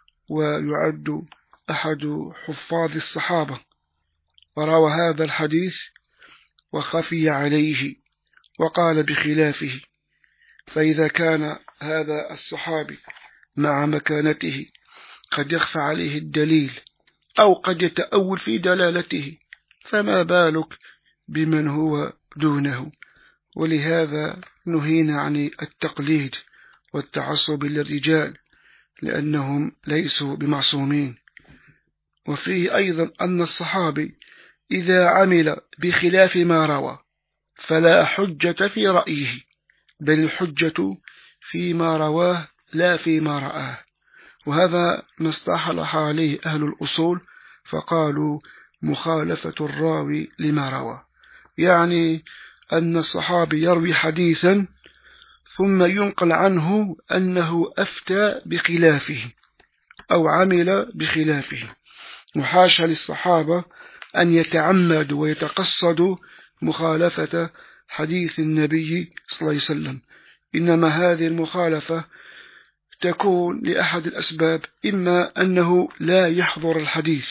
ويعد أحد حفاظ الصحابة وروى هذا الحديث وخفي عليه وقال بخلافه، فإذا كان هذا الصحابي مع مكانته قد يخفى عليه الدليل أو قد يتأول في دلالته، فما بالك بمن هو دونه؟ ولهذا نهينا عن التقليد والتعصب للرجال لأنهم ليسوا بمعصومين. وفيه أيضا أن الصحابي إذا عمل بخلاف ما روى فلا حجة في رأيه، بل الحجة فيما رواه لا فيما رآه، وهذا ما اصطلح عليه أهل الأصول فقالوا مخالفة الراوي لما روى، يعني أن الصحابي يروي حديثا ثم ينقل عنه أنه أفتى بخلافه أو عمل بخلافه، وحاشا للصحابة أن يتعمدوا ويتقصدوا مخالفة حديث النبي صلى الله عليه وسلم، إنما هذه المخالفة تكون لأحد الأسباب: إما أنه لا يحضر الحديث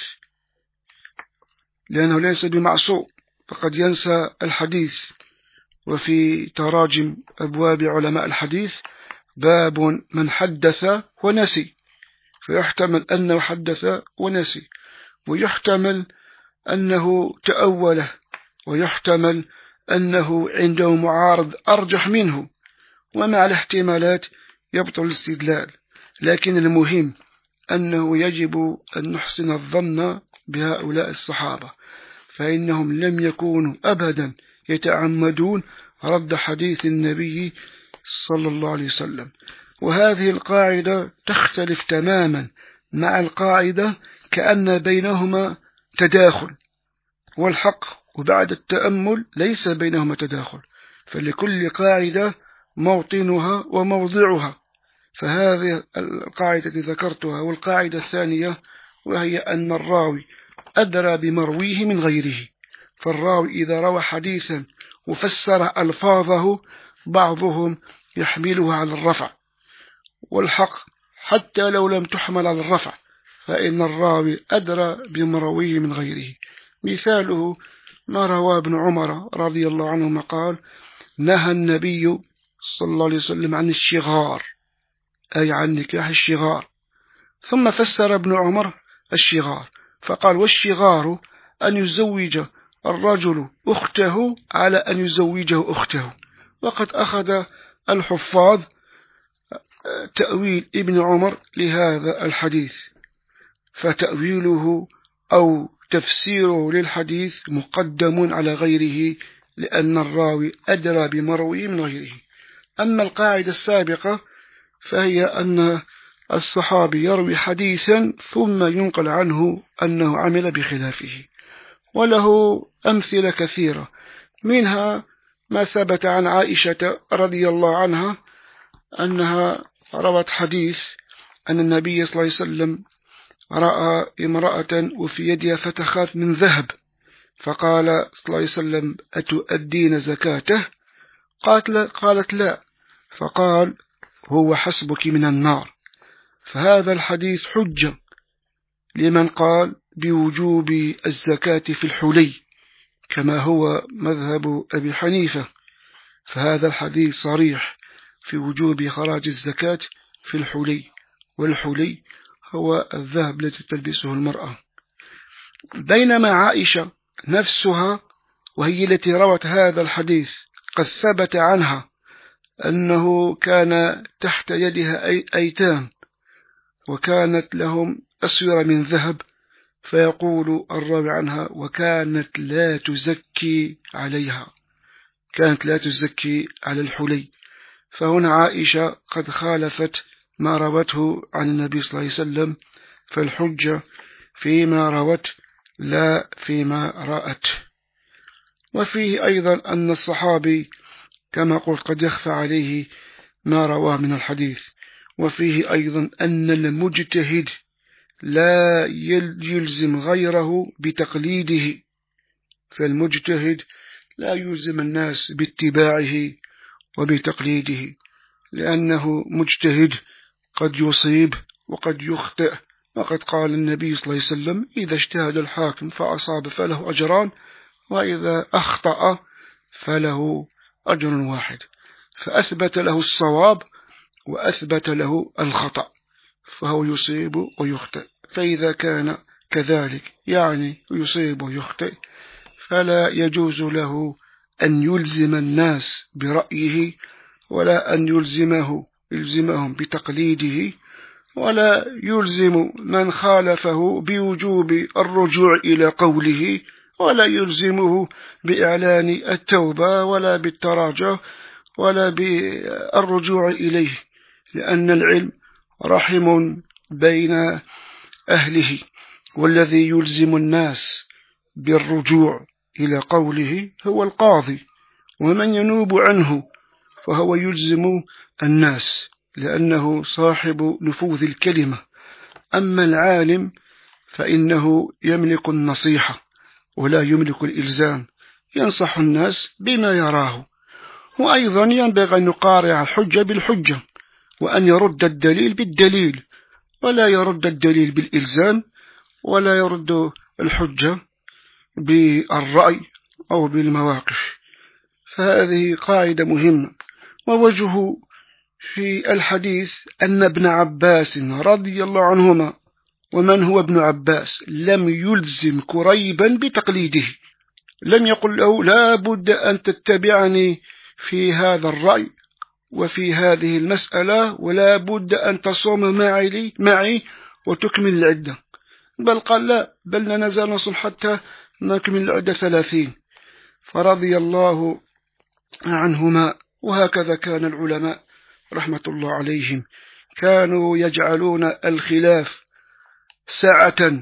لأنه ليس بمعصوم فقد ينسى الحديث، وفي تراجم أبواب علماء الحديث باب من حدث ونسي، فيحتمل أنه حدث ونسي، ويحتمل أنه تأوله، ويحتمل أنه عنده معارض أرجح منه، ومع الاحتمالات يبطل الاستدلال. لكن المهم أنه يجب أن نحسن الظن بهؤلاء الصحابة، فإنهم لم يكونوا أبدا يتعمدون رد حديث النبي صلى الله عليه وسلم. وهذه القاعدة تختلف تماما مع القاعدة كأن بينهما تداخل، والحق وبعد التأمل ليس بينهما تداخل، فلكل قاعدة موطنها وموضعها. فهذه القاعدة التي ذكرتها، والقاعدة الثانية وهي أن الراوي أدرى بمرويه من غيره، فالراوي إذا روى حديثا وفسر ألفاظه بعضهم يحمله على الرفع، والحق حتى لو لم تحمل على الرفع فإن الراوي أدرى بمرويه من غيره. مثاله ما روى ابن عمر رضي الله عنهما قال: نهى النبي صلى الله عليه وسلم عن الشغار، أي عن نكاح الشغار، ثم فسر ابن عمر الشغار فقال: والشغار أن يزوج الرجل أخته على أن يزوجه أخته. وقد أخذ الحفاظ تأويل ابن عمر لهذا الحديث، فتأويله أو تفسيره للحديث مقدم على غيره لأن الراوي أدرى بمرويه من غيره. أما القاعدة السابقة فهي أن الصحابي يروي حديثا ثم ينقل عنه أنه عمل بخلافه، وله أمثلة كثيرة، منها ما ثبت عن عائشة رضي الله عنها أنها روت حديث أن النبي صلى الله عليه وسلم رأى امرأة وفي يدها فتخات من ذهب، فقال صلى الله عليه وسلم: أتؤدين زكاته؟ قالت لا, قالت لا، فقال: هو حسبك من النار. فهذا الحديث حجة لمن قال بوجوب الزكاة في الحلي كما هو مذهب أبي حنيفة، فهذا الحديث صريح في وجوب خراج الزكاة في الحلي، والحلي هو الذهب الذي تلبسه المرأة. بينما عائشة نفسها وهي التي روت هذا الحديث قد ثبت عنها أنه كان تحت يدها أيتام وكانت لهم أسورة من ذهب، فيقول الراوي عنها وكانت لا تزكي عليها، كانت لا تزكي على الحلي. فهنا عائشة قد خالفت ما روته عن النبي صلى الله عليه وسلم، فالحجة فيما روت لا فيما رأت. وفيه أيضا أن الصحابي كما قلت قد يخفى عليه ما رواه من الحديث. وفيه أيضا أن المجتهد لا يلزم غيره بتقليده، فالمجتهد لا يلزم الناس باتباعه وبتقليده، لأنه مجتهد قد يصيب وقد يخطئ. وقد قال النبي صلى الله عليه وسلم إذا اجتهد الحاكم فأصاب فله أجران، وإذا أخطأ فله أجر واحد، فأثبت له الصواب وأثبت له الخطأ، فهو يصيب ويخطئ. فإذا كان كذلك يعني يصيب ويخطئ فلا يجوز له أن يلزم الناس برأيه، ولا أن يلزمه يلزمهم بتقليده، ولا يلزم من خالفه بوجوب الرجوع إلى قوله، ولا يلزمه بإعلان التوبة ولا بالتراجع ولا بالرجوع إليه، لأن العلم رحم بين أهله، والذي يلزم الناس بالرجوع إلى قوله هو القاضي، ومن ينوب عنه فهو يلزم الناس لأنه صاحب نفوذ الكلمة. أما العالم فإنه يملك النصيحة ولا يملك الإلزام، ينصح الناس بما يراه. وأيضا ينبغي أن يقارع الحجة بالحجة، وأن يرد الدليل بالدليل، ولا يرد الدليل بالإلزام، ولا يرد الحجة بالرأي أو بالمواقف. فهذه قاعدة مهمة. ووجه في الحديث أن ابن عباس رضي الله عنهما، ومن هو ابن عباس، لم يلزم كريبا بتقليده، لم يقل له لا بد أن تتبعني في هذا الرأي وفي هذه المسألة، ولا بد أن تصوم معي, معي وتكمل العدة، بل قال لا، بل لا نزال نصوم حتى نكمل العدة ثلاثين. فرضي الله عنهما. وهكذا كان العلماء رحمة الله عليهم كانوا يجعلون الخلاف سعة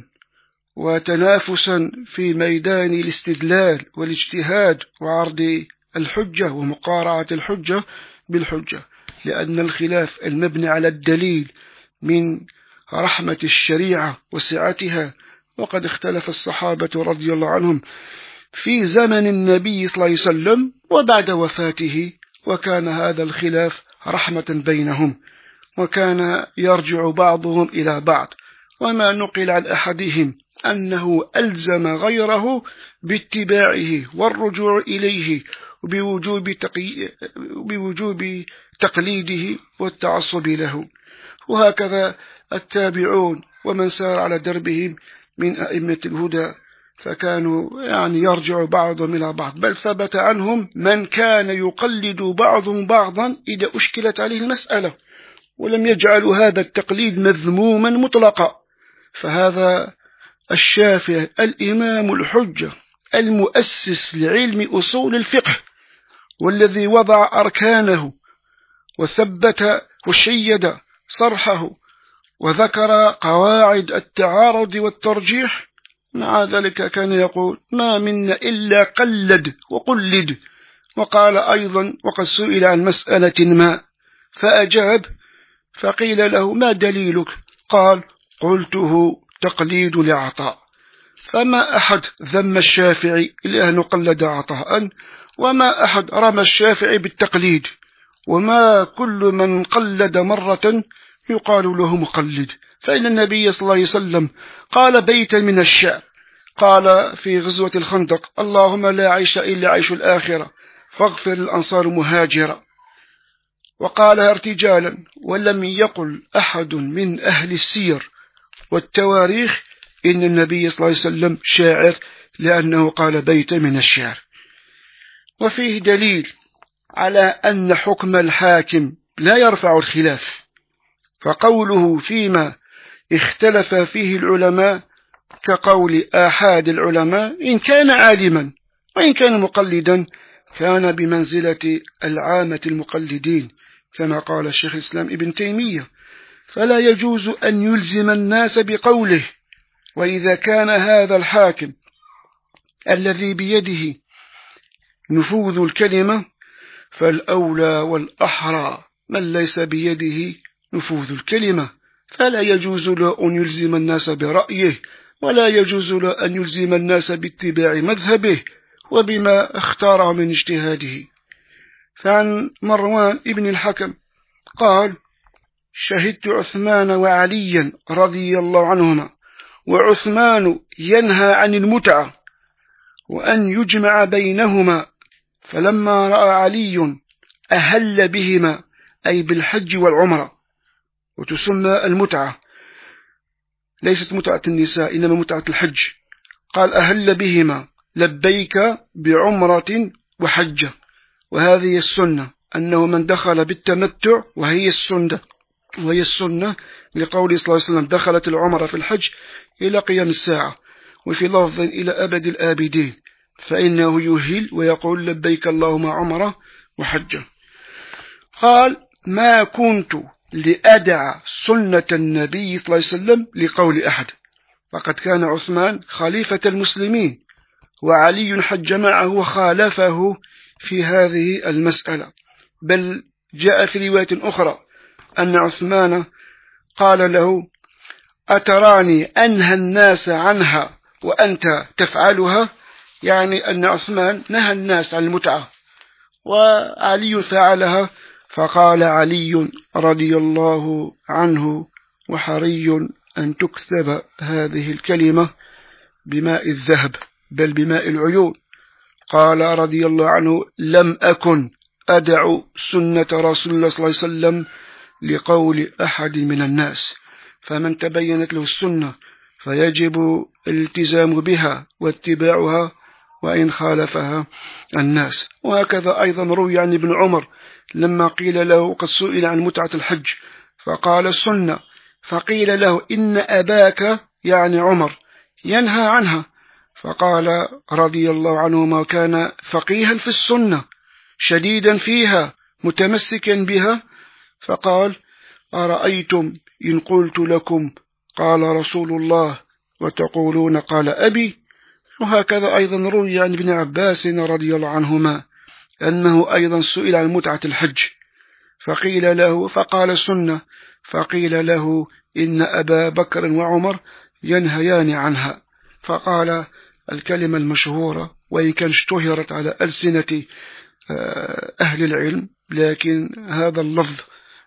وتنافسا في ميدان الاستدلال والاجتهاد وعرض الحجة ومقارعة الحجة بالحجة، لأن الخلاف المبني على الدليل من رحمة الشريعة وسعتها. وقد اختلف الصحابة رضي الله عنهم في زمن النبي صلى الله عليه وسلم وبعد وفاته، وكان هذا الخلاف رحمة بينهم، وكان يرجع بعضهم إلى بعض، وما نقل عن أحدهم أنه ألزم غيره باتباعه والرجوع إليه بوجوب, تقي... بوجوب تقليده والتعصب له. وهكذا التابعون ومن سار على دربهم من أئمة الهدى، فكانوا يعني يرجع بعضهم إلى بعض، بل ثبت عنهم من كان يقلد بعضهم بعضا إذا أشكلت عليه المسألة، ولم يجعلوا هذا التقليد مذموما مطلقا. فهذا الشافعي الإمام الحجة المؤسس لعلم أصول الفقه، والذي وضع أركانه وثبت وشيد صرحه وذكر قواعد التعارض والترجيح، مع ذلك كان يقول ما منا إلا قلد وقلد. وقال أيضا وقد سئل عن مسألة ما فأجاب، فقيل له ما دليلك؟ قال قلته تقليد لعطاء. فما أحد ذم الشافعي لأنه قلد عطاء، وما أحد رمى الشافعي بالتقليد، وما كل من قلد مرة يقال له مقلد. فإن النبي صلى الله عليه وسلم قال بيتا من الشعر، قال في غزوة الخندق اللهم لا عيش إلا عيش الآخرة فاغفر الأنصار مهاجرة، وقالها ارتجالا، ولم يقل أحد من أهل السير والتواريخ إن النبي صلى الله عليه وسلم شاعر، لأنه قال بيتا من الشعر. وفيه دليل على أن حكم الحاكم لا يرفع الخلاف، فقوله فيما اختلف فيه العلماء كقول آحاد العلماء إن كان عالما، وإن كان مقلدا كان بمنزلة العامة المقلدين كما قال الشيخ الإسلام ابن تيمية، فلا يجوز أن يلزم الناس بقوله. وإذا كان هذا الحاكم الذي بيده نفوذ الكلمة فالأولى والأحرى من ليس بيده نفوذ الكلمة، فلا يجوز له أن يلزم الناس برأيه، ولا يجوز له أن يلزم الناس باتباع مذهبه وبما اختاره من اجتهاده. فعن مروان ابن الحكم قال: شهدت عثمان وعليا رضي الله عنهما، وعثمان ينهى عن المتعة وأن يجمع بينهما، فلما رأى علي أهل بهما، أي بالحج والعمرة، وتسمى المتعة ليست متعة النساء إنما متعة الحج، قال أهل بهما لبيك بعمرة وحجة. وهذه السنة أنه من دخل بالتمتع، وهي السنة وهي السنة لقول صلى الله عليه وسلم: دخلت العمرة في الحج إلى قيام الساعة، وفي لفظ إلى أبد الآبدين، فإنه يهل ويقول لبيك اللهم عمرة وحجة. قال: ما كنت لأدع سنة النبي صلى الله عليه وسلم لقول أحد، فقد كان عثمان خليفة المسلمين، وعلي حج معه وخالفه في هذه المسألة. بل جاء في رواية أخرى أن عثمان قال له: أتراني أنهى الناس عنها وأنت تفعلها؟ يعني أن عثمان نهى الناس عن المتعة وعلي فعلها. فقال علي رضي الله عنه: وحري أن تكتب هذه الكلمة بماء الذهب بل بماء العيون. قال رضي الله عنه: لم أكن أدع سنة رسول الله صلى الله عليه وسلم لقول أحد من الناس، فمن تبينت له السنة فيجب الالتزام بها واتباعها وإن خالفها الناس. وهكذا أيضا روي عن ابن عمر لما قيل له قد سئل عن متعة الحج فقال السنة، فقيل له: إن أباك يعني عمر ينهى عنها، فقال رضي الله عنه: ما كان فقيها في السنة شديدا فيها متمسكا بها، فقال: أرأيتم إن قلت لكم قال رسول الله وتقولون قال أبي. وهكذا أيضا روي عن ابن عباس رضي الله عنهما أنه أيضا سئل عن متعة الحج فقيل له فقال السنة، فقيل له: إن أبا بكر وعمر ينهيان عنها، فقال الكلمة المشهورة وإن كان اشتهرت على ألسنة أهل العلم، لكن هذا اللفظ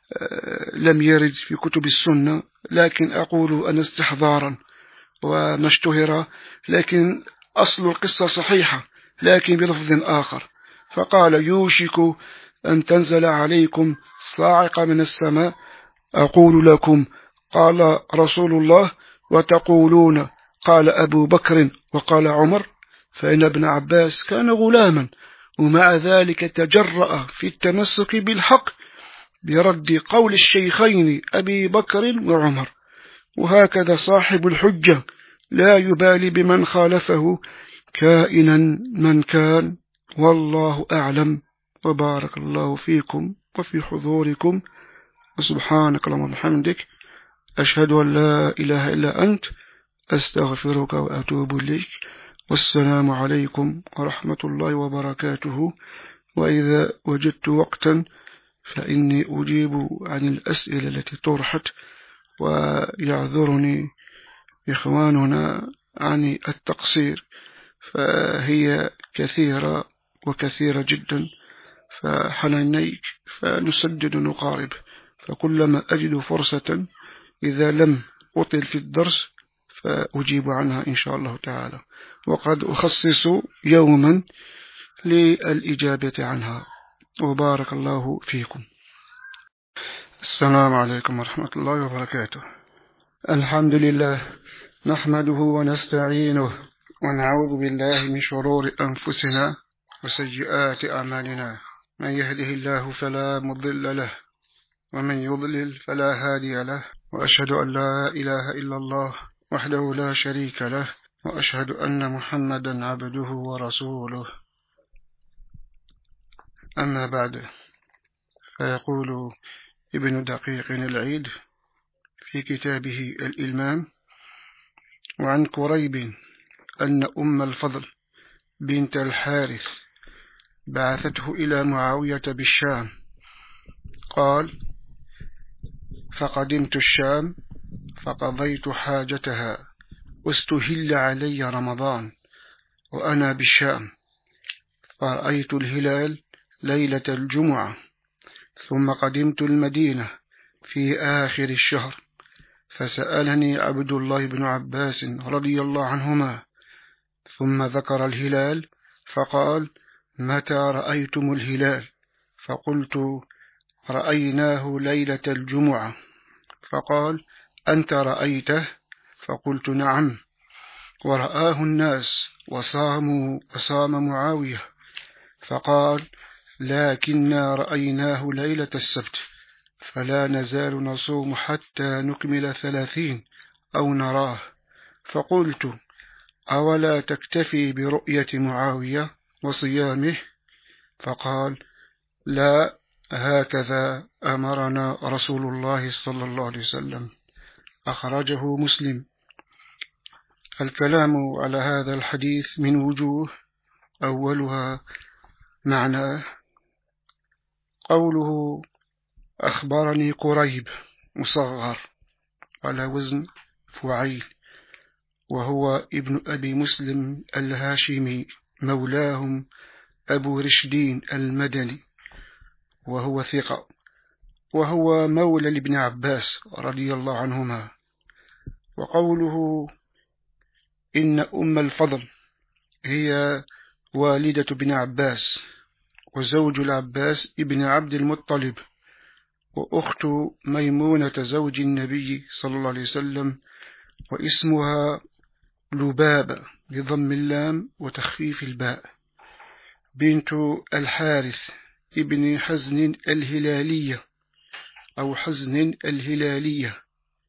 لم يرد في كتب السنة، لكن أقول أن استحضارا وما اشتهر، لكن أصل القصة صحيحة لكن بلفظ آخر. فقال: يوشك أن تنزل عليكم صاعقة من السماء أقول لكم قال رسول الله وتقولون قال أبو بكر وقال عمر. فإن ابن عباس كان غلاما ومع ذلك تجرأ في التمسك بالحق برد قول الشيخين أبي بكر وعمر. وهكذا صاحب الحجة لا يبالي بمن خالفه كائنا من كان، والله أعلم. وبارك الله فيكم وفي حضوركم، وسبحانك اللهم وبحمدك أشهد أن لا إله إلا أنت أستغفرك وأتوب إليك. والسلام عليكم ورحمة الله وبركاته. وإذا وجدت وقتا فإني أجيب عن الأسئلة التي طرحت، ويعذرني إخواننا عن التقصير، فهي كثيرة وكثيرة جدا، فحنينيك فنسدد ونقارب، فكلما أجد فرصة إذا لم أطل في الدرس فأجيب عنها إن شاء الله تعالى، وقد أخصص يوما للإجابة عنها. وبارك الله فيكم. السلام عليكم ورحمة الله وبركاته. الحمد لله نحمده ونستعينه ونعوذ بالله من شرور أنفسنا وسيئات أعمالنا، من يهده الله فلا مضل له ومن يضلل فلا هادي له، وأشهد أن لا إله إلا الله وحده لا شريك له، وأشهد أن محمدا عبده ورسوله. أما بعد، فيقول ابن دقيق العيد في كتابه الإلمام: وعن كريب أن أم الفضل بنت الحارث بعثته إلى معاوية بالشام، قال: فقدمت الشام فقضيت حاجتها، واستهل علي رمضان وأنا بالشام، فرأيت الهلال ليلة الجمعة، ثم قدمت المدينة في آخر الشهر، فسألني عبد الله بن عباس رضي الله عنهما، ثم ذكر الهلال فقال: متى رأيتم الهلال؟ فقلت: رأيناه ليلة الجمعة. فقال: أنت رأيته؟ فقلت: نعم. ورآه الناس وصاموا وصام معاوية. فقال: لكننا رأيناه ليلة السبت، فلا نزال نصوم حتى نكمل ثلاثين أو نراه. فقلت: أولا تكتفي برؤية معاوية وصيامه؟ فقال: لا، هكذا أمرنا رسول الله صلى الله عليه وسلم. أخرجه مسلم. الكلام على هذا الحديث من وجوه، أولها معناه. قوله أخبرني كريب مصغر على وزن فعيل، وهو ابن أبي مسلم الهاشمي مولاهم أبو رشدين المدني، وهو ثقة، وهو مولى لابن عباس رضي الله عنهما. وقوله إن أم الفضل هي والدة ابن عباس وزوج العباس ابن عبد المطلب، وأخت ميمونة زوج النبي صلى الله عليه وسلم، واسمها لبابة بضم اللام وتخفيف الباء، بنت الحارث ابن حزن الهلالية أو حزن الهلالية.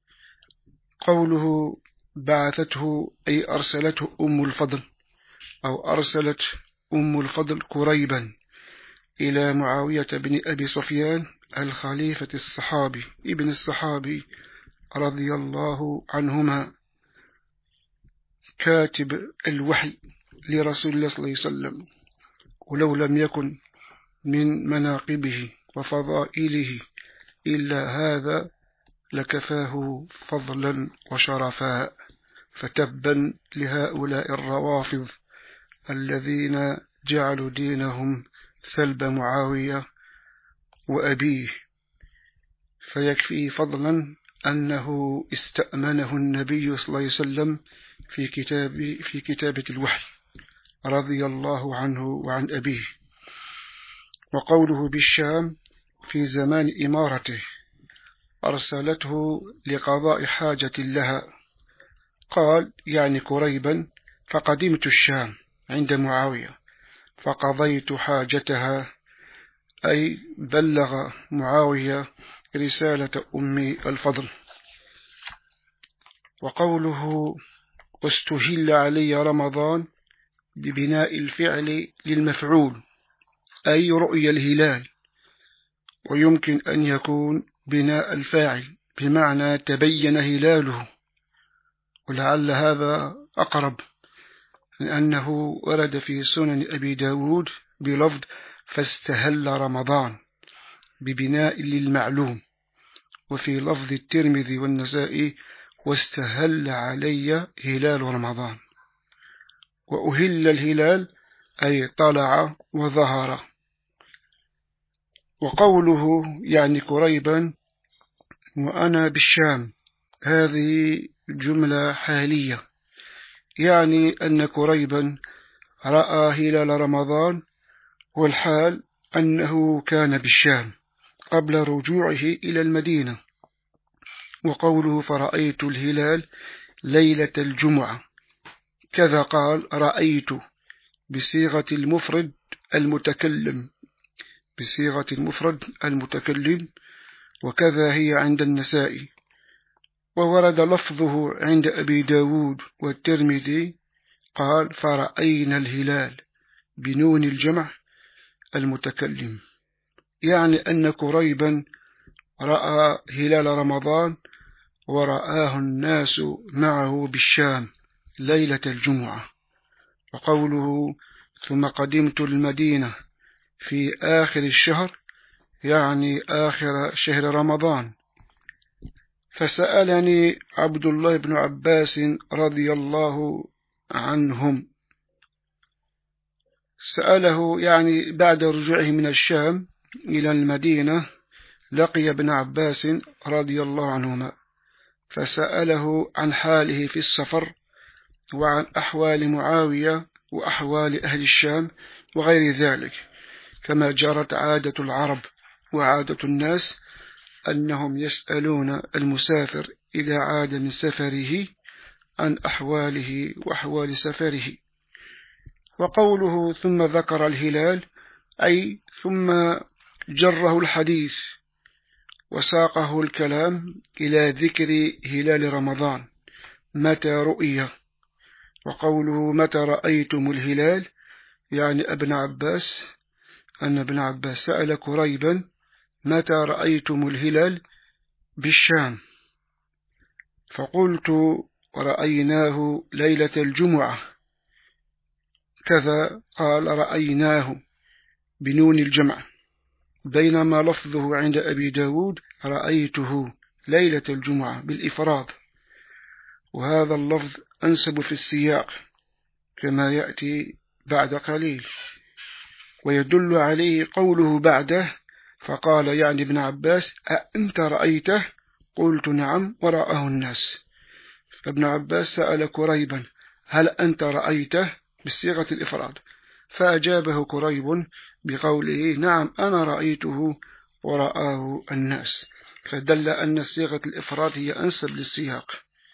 قوله بعثته أي أرسلته أم الفضل، أو أرسلت أم الفضل كريبا إلى معاوية بن أبي سفيان الخليفة الصحابي ابن الصحابي رضي الله عنهما، كاتب الوحي لرسول الله صلى الله عليه وسلم. ولو لم يكن من مناقبه وفضائله إلا هذا لكفاه فضلا وشرفا، فتبا لهؤلاء الروافض الذين جعلوا دينهم ثلب معاوية وأبيه. فيكفي فضلا أنه استأمنه النبي صلى الله عليه وسلم في كتاب في كتابة الوحي رضي الله عنه وعن أبيه. وقوله بالشام في زمان إمارته، أرسلته لقضاء حاجة لها. قال يعني كريبا: فقدمت الشام عند معاوية فقضيت حاجتها، أي بلغ معاوية رسالة أم الفضل. وقوله واستهل علي رمضان ببناء الفعل للمفعول، أي رؤيا الهلال، ويمكن أن يكون بناء الفاعل بمعنى تبين هلاله، ولعل هذا أقرب، لأنه ورد في سنن أبي داود بلفظ فاستهل رمضان ببناء للمعلوم، وفي لفظ الترمذي والنسائي واستهل علي هلال رمضان. وأهل الهلال أي طلع وظهر. وقوله يعني كريبا وأنا بالشام، هذه جملة حالية، يعني أن كريبا رأى هلال رمضان، والحال أنه كان بالشام قبل رجوعه إلى المدينة. وقوله فرأيت الهلال ليلة الجمعة، كذا قال رأيت بصيغة المفرد المتكلم بصيغة المفرد المتكلم، وكذا هي عند النسائي. وورد لفظه عند أبي داود والترمذي قال فرأينا الهلال بنون الجمع المتكلم، يعني أن كريبا رأى هلال رمضان ورآه الناس معه بالشام ليلة الجمعة. وقوله ثم قدمت المدينة في آخر الشهر يعني آخر شهر رمضان، فسألني عبد الله بن عباس رضي الله عنهم، سأله يعني بعد رجوعه من الشام إلى المدينة لقي ابن عباس رضي الله عنهما، فسأله عن حاله في السفر وعن أحوال معاوية وأحوال أهل الشام وغير ذلك، كما جرت عادة العرب وعادة الناس أنهم يسألون المسافر إذا عاد من سفره عن أحواله وأحوال سفره. وقوله ثم ذكر الهلال أي ثم جره الحديث وساقه الكلام إلى ذكر هلال رمضان متى رؤية. وقوله متى رأيتم الهلال يعني ابن عباس أن ابن عباس سأل كريبا متى رأيتم الهلال بالشام، فقلت رأيناه ليلة الجمعة كذا، قال رأيناه بنون الجمع، بينما لفظه عند أبي داود رأيته ليلة الجمعة بالإفراد، وهذا اللفظ أنسب في السياق كما يأتي بعد قليل. ويدل عليه قوله بعده فقال يعني ابن عباس أأنت رأيته؟ قلت نعم ورآه الناس. فابن عباس سأل كريبا هل أنت رأيته بصيغة الإفراد، فأجابه كريب بقوله نعم أنا رأيته ورآه الناس، فدل أن صيغة الإفراد هي أنسب للسياق،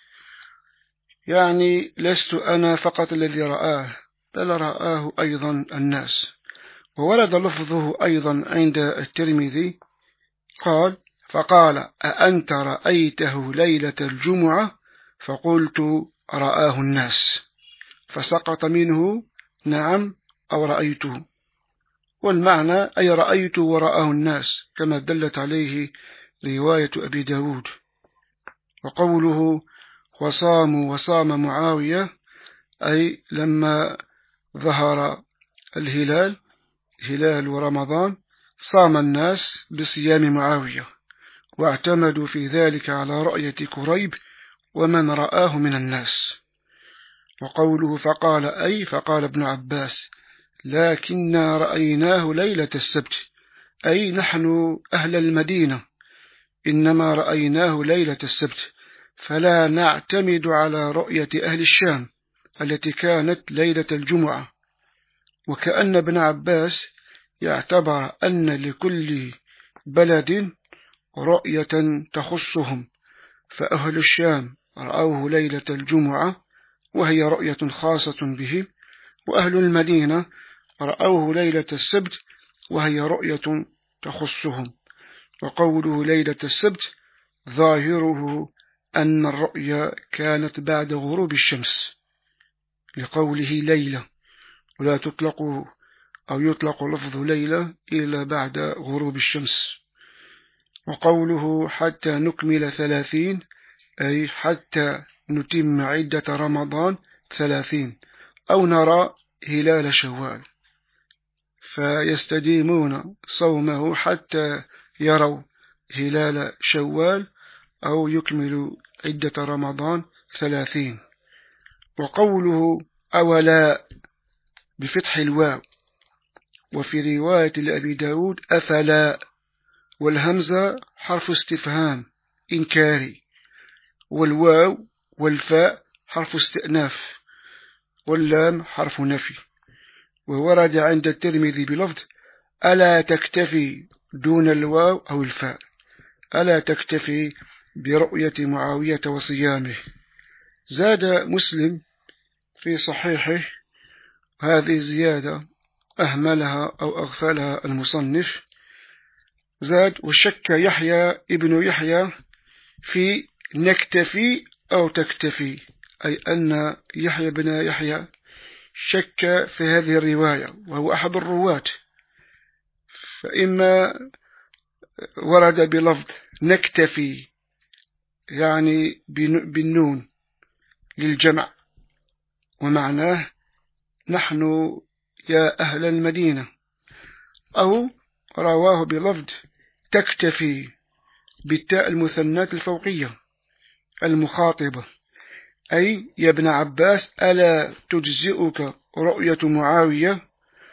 يعني لست أنا فقط الذي رآه بل رآه أيضا الناس. وورد لفظه أيضا عند الترمذي قال فقال أأنت رأيته ليلة الجمعة؟ فقلت رآه الناس، فسقط منه نعم أو رأيته، والمعنى أي رأيت ورآه الناس كما دلت عليه رواية أبي داود. وقوله وصاموا وصام معاوية أي لما ظهر الهلال هلال رمضان صام الناس بصيام معاوية، واعتمدوا في ذلك على رؤية كريب ومن رآه من الناس. وقوله فقال أي فقال ابن عباس لكننا رأيناه ليلة السبت، أي نحن أهل المدينة إنما رأيناه ليلة السبت، فلا نعتمد على رؤية أهل الشام التي كانت ليلة الجمعة. وكأن ابن عباس يعتبر أن لكل بلد رؤية تخصهم، فأهل الشام رأوه ليلة الجمعة وهي رؤية خاصة به، وأهل المدينة رأوه ليلة السبت وهي رؤية تخصهم. وقوله ليلة السبت ظاهره أن الرؤيا كانت بعد غروب الشمس لقوله ليلة، ولا تطلق أو يطلق لفظ ليلة إلا بعد غروب الشمس. وقوله حتى نكمل ثلاثين أي حتى نتم عدة رمضان ثلاثين أو نرى هلال شوال، فيستديمون صومه حتى يروا هلال شوال أو يكملوا عدة رمضان ثلاثين. وقوله أولا بفتح الواو، وفي رواية لأبي داود أفلا، والهمزة حرف استفهام إنكاري، والواو والفاء حرف استئناف، واللام حرف نفي. وورد عند الترمذي بلفظ ألا تكتفي دون الواو أو الفاء، ألا تكتفي برؤية معاوية وصيامه. زاد مسلم في صحيحه هذه الزيادة أهملها أو أغفلها المصنف. زاد: وشك يحيى ابن يحيى في نكتفي أو تكتفي، أي أن يحيى بن يحيى شك في هذه الرواية وهو أحد الرواة، فإما ورد بلفظ نكتفي يعني بالنون للجمع ومعناه نحن يا أهل المدينة، أو رواه بلفظ تكتفي بالتاء المثناة الفوقية المخاطبة، أي يا ابن عباس ألا تجزئك رؤية معاوية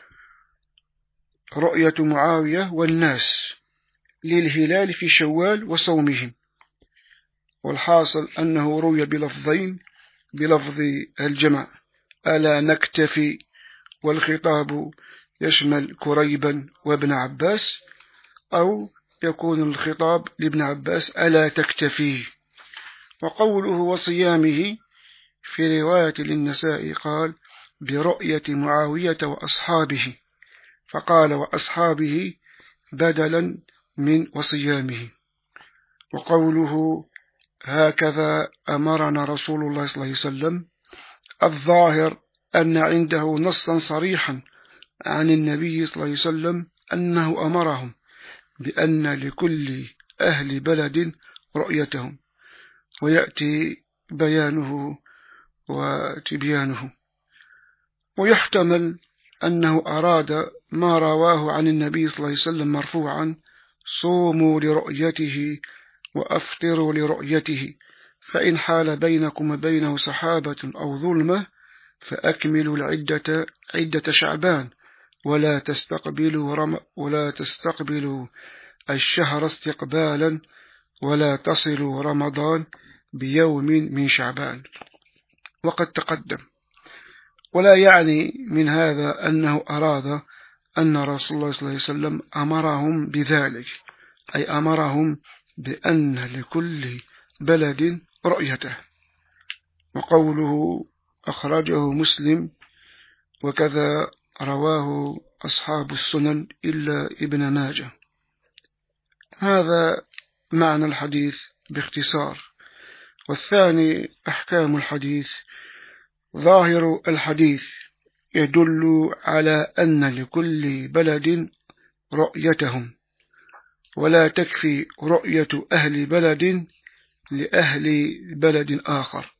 رؤية معاوية والناس للهلال في شوال وصومهم. والحاصل أنه روي بلفظين، بلفظ الجمع ألا نكتفي، والخطاب يشمل كريبا وابن عباس، أو يكون الخطاب لابن عباس ألا تكتفي. وقوله وصيامه في رواية للنساء قال برؤية معاوية وأصحابه، فقال وأصحابه بدلا من وصيامه. وقوله هكذا أمرنا رسول الله صلى الله عليه وسلم، الظاهر أن عنده نصا صريحا عن النبي صلى الله عليه وسلم أنه أمرهم بأن لكل أهل بلد رؤيتهم، ويأتي بيانه وتبيانه. ويحتمل أنه أراد ما رواه عن النبي صلى الله عليه وسلم مرفوعا صوموا لرؤيته وأفطروا لرؤيته، فإن حال بينكم وبينه سحابة أو ظلمة فأكملوا العدة عدة شعبان ولا تستقبلوا رم ولا تستقبلوا الشهر استقبالا ولا تصلوا رمضان بيوم من شعبان. وقد تقدم. ولا يعني من هذا أنه أراد أن رسول الله صلى الله عليه وسلم أمرهم بذلك، أي أمرهم بأن لكل بلد رؤيته. وقوله أخرجه مسلم وكذا رواه أصحاب السنن إلا ابن ماجه. هذا معنى الحديث باختصار. والثاني أحكام الحديث. ظاهر الحديث يدل على أن لكل بلد رؤيتهم، ولا تكفي رؤية أهل بلد لأهل بلد آخر،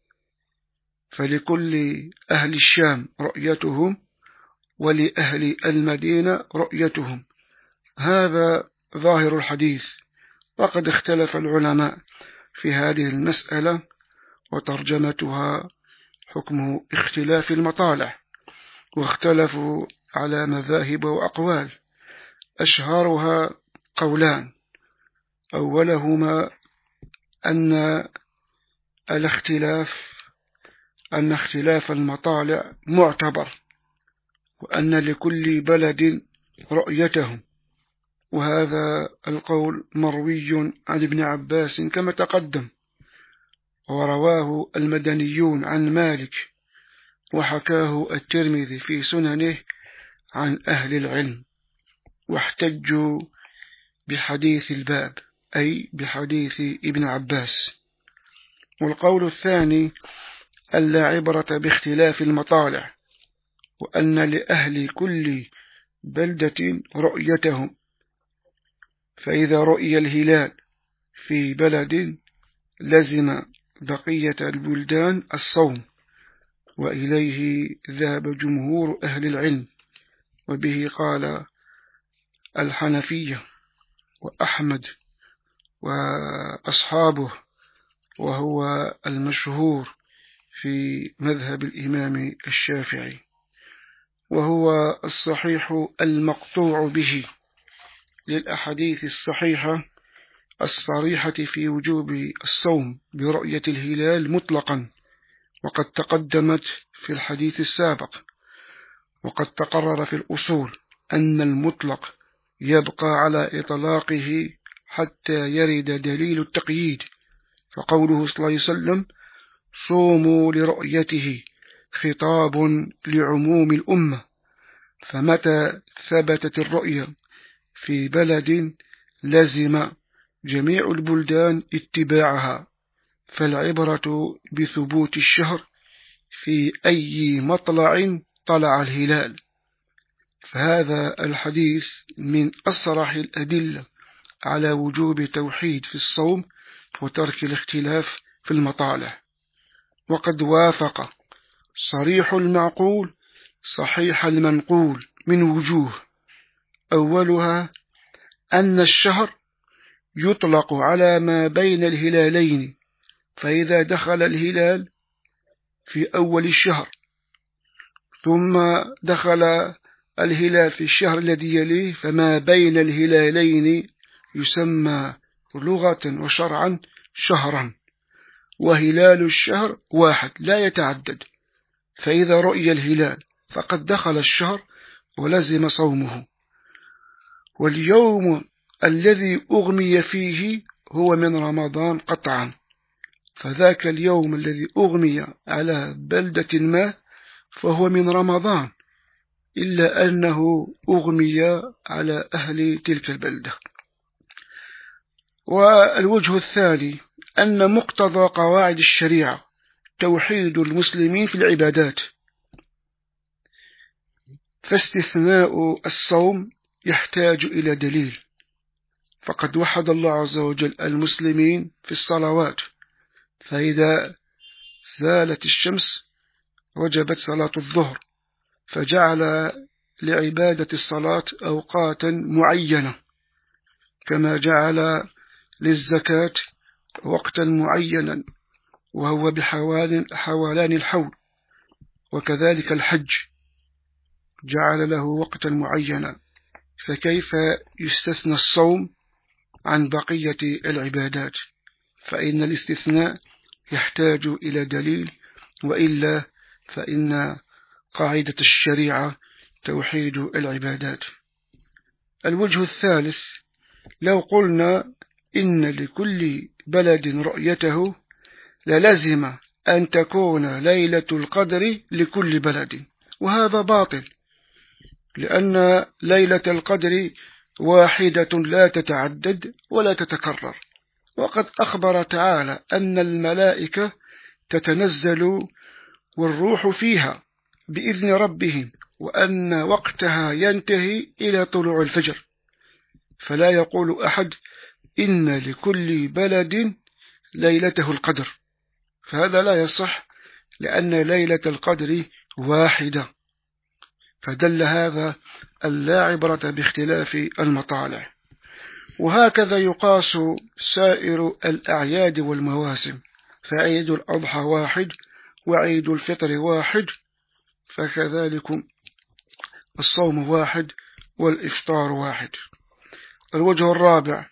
فلكل أهل الشام رؤيتهم ولأهل المدينة رؤيتهم. هذا ظاهر الحديث. وقد اختلف العلماء في هذه المسألة، وترجمتها حكم اختلاف المطالع، واختلفوا على مذاهب وأقوال، أشهرها قولان: أولهما أن الاختلاف أن اختلاف المطالع معتبر، وأن لكل بلد رؤيتهم، وهذا القول مروي عن ابن عباس كما تقدم، ورواه المدنيون عن مالك، وحكاه الترمذي في سننه عن أهل العلم، واحتجوا بحديث الباب أي بحديث ابن عباس. والقول الثاني ألا عبرة باختلاف المطالع، وأن لأهل كل بلدة رؤيتهم، فإذا رؤي الهلال في بلد لزم بقية البلدان الصوم، وإليه ذهب جمهور أهل العلم، وبه قال الحنفية وأحمد وأصحابه، وهو المشهور في مذهب الإمام الشافعي، وهو الصحيح المقطوع به للأحاديث الصحيحة الصريحة في وجوب الصوم برؤية الهلال مطلقا، وقد تقدمت في الحديث السابق. وقد تقرر في الأصول أن المطلق يبقى على إطلاقه حتى يرد دليل التقييد، فقوله صلى الله عليه وسلم صوموا لرؤيته خطاب لعموم الأمة، فمتى ثبتت الرؤية في بلد لزم جميع البلدان اتباعها، فالعبرة بثبوت الشهر في أي مطلع طلع الهلال. فهذا الحديث من أصرح الأدلة على وجوب توحيد في الصوم وترك الاختلاف في المطالع. وقد وافق صريح المعقول صحيح المنقول من وجوه، أولها أن الشهر يطلق على ما بين الهلالين، فإذا دخل الهلال في أول الشهر ثم دخل الهلال في الشهر الذي يليه، فما بين الهلالين يسمى لغة وشرعا شهرا، وهلال الشهر واحد لا يتعدد، فإذا رؤي الهلال فقد دخل الشهر ولزم صومه. واليوم الذي أغمي فيه هو من رمضان قطعا، فذاك اليوم الذي أغمي على بلدة ما فهو من رمضان، إلا أنه أغمي على أهل تلك البلدة. والوجه الثاني أن مقتضى قواعد الشريعة توحيد المسلمين في العبادات، فاستثناء الصوم يحتاج إلى دليل، فقد وحد الله عز وجل المسلمين في الصلوات، فإذا زالت الشمس وجبت صلاة الظهر، فجعل لعبادة الصلاة أوقاتا معينة، كما جعل للزكاة وقتا معينا وهو بحوالان حوالان الحول، وكذلك الحج جعل له وقتا معينا، فكيف يستثنى الصوم عن بقية العبادات؟ فإن الاستثناء يحتاج إلى دليل، وإلا فإن قاعدة الشريعة توحيد العبادات. الوجه الثالث لو قلنا إن لكل بلد رؤيته للزم أن تكون ليلة القدر لكل بلد، وهذا باطل، لأن ليلة القدر واحدة لا تتعدد ولا تتكرر، وقد أخبر تعالى أن الملائكة تتنزل والروح فيها بإذن ربهم، وأن وقتها ينتهي إلى طلوع الفجر، فلا يقول أحد إن لكل بلد ليلته القدر، فهذا لا يصح، لأن ليلة القدر واحدة، فدل هذا اللا عبرة باختلاف المطالع. وهكذا يقاس سائر الأعياد والمواسم، فعيد الأضحى واحد وعيد الفطر واحد، فكذلك الصوم واحد والإفطار واحد. الوجه الرابع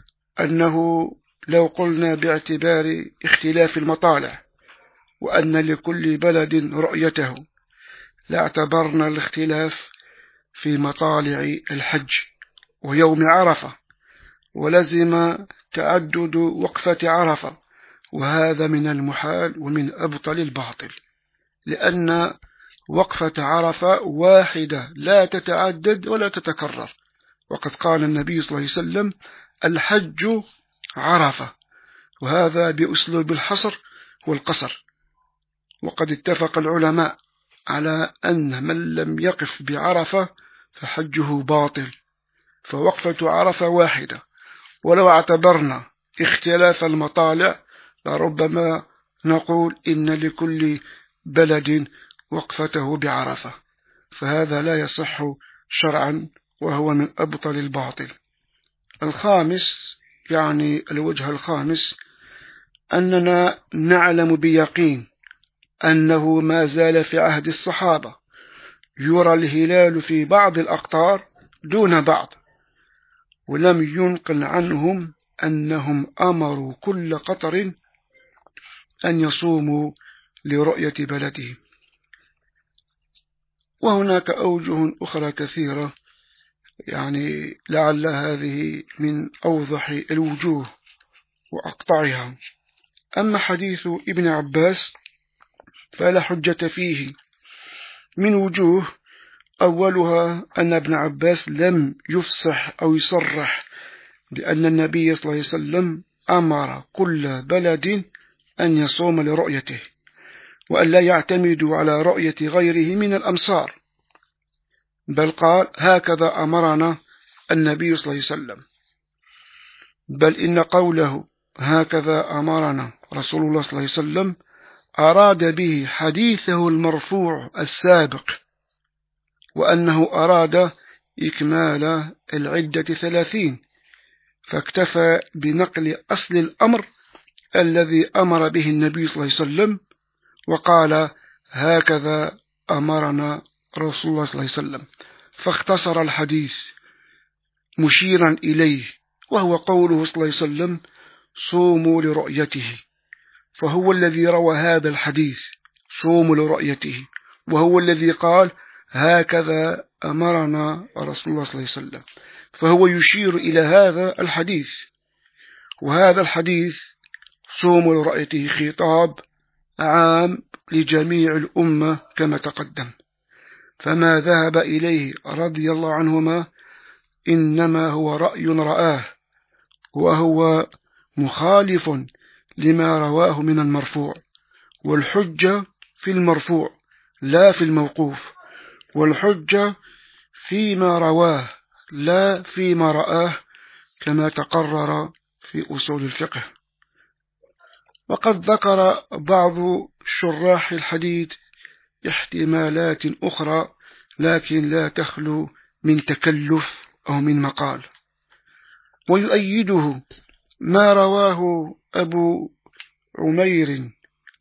أنه لو قلنا باعتبار اختلاف المطالع وأن لكل بلد رؤيته لاعتبرنا الاختلاف في مطالع الحج ويوم عرفة، ولزم تعدد وقفة عرفة، وهذا من المحال ومن أبطل الباطل، لأن وقفة عرفة واحدة لا تتعدد ولا تتكرر، وقد قال النبي صلى الله عليه وسلم الحج عرفة، وهذا بأسلوب الحصر والقصر. وقد اتفق العلماء على أن من لم يقف بعرفة فحجه باطل، فوقفة عرفة واحدة، ولو اعتبرنا اختلاف المطالع لربما نقول إن لكل بلد وقفته بعرفة، فهذا لا يصح شرعا وهو من أبطل الباطل. الخامس، يعني الوجه الخامس، أننا نعلم بيقين أنه ما زال في عهد الصحابة يرى الهلال في بعض الأقطار دون بعض، ولم ينقل عنهم أنهم أمروا كل قطر أن يصوموا لرؤية بلدهم. وهناك أوجه أخرى كثيرة، يعني لعل هذه من أوضح الوجوه وأقطعها. أما حديث ابن عباس فلا حجة فيه من وجوه، أولها أن ابن عباس لم يفصح أو يصرح بأن النبي صلى الله عليه وسلم أمر كل بلد أن يصوم لرؤيته وأن لا يعتمدوا على رؤية غيره من الأمصار، بل قال هكذا أمرنا النبي صلى الله عليه وسلم. بل إن قوله هكذا أمرنا رسول الله صلى الله عليه وسلم أراد به حديثه المرفوع السابق، وأنه أراد إكمال العدة ثلاثين، فاكتفى بنقل أصل الأمر الذي أمر به النبي صلى الله عليه وسلم، وقال هكذا أمرنا رسول الله صلى الله عليه وسلم، فاختصر الحديث مشيرا إليه، وهو قوله صلى الله عليه وسلم صوموا لرؤيته، فهو الذي روى هذا الحديث صوموا لرؤيته، وهو الذي قال هكذا أمرنا رسول الله صلى الله عليه وسلم، فهو يشير إلى هذا الحديث. وهذا الحديث صوموا لرؤيته خطاب عام لجميع الأمة كما تقدم، فما ذهب إليه رضي الله عنهما إنما هو رأي رآه، وهو مخالف لما رواه من المرفوع، والحجة في المرفوع لا في الموقوف، والحجة فيما رواه لا فيما رآه، كما تقرر في أصول الفقه. وقد ذكر بعض شراح الحديث احتمالات أخرى، لكن لا تخلو من تكلف أو من مقال. ويؤيده ما رواه أبو عمير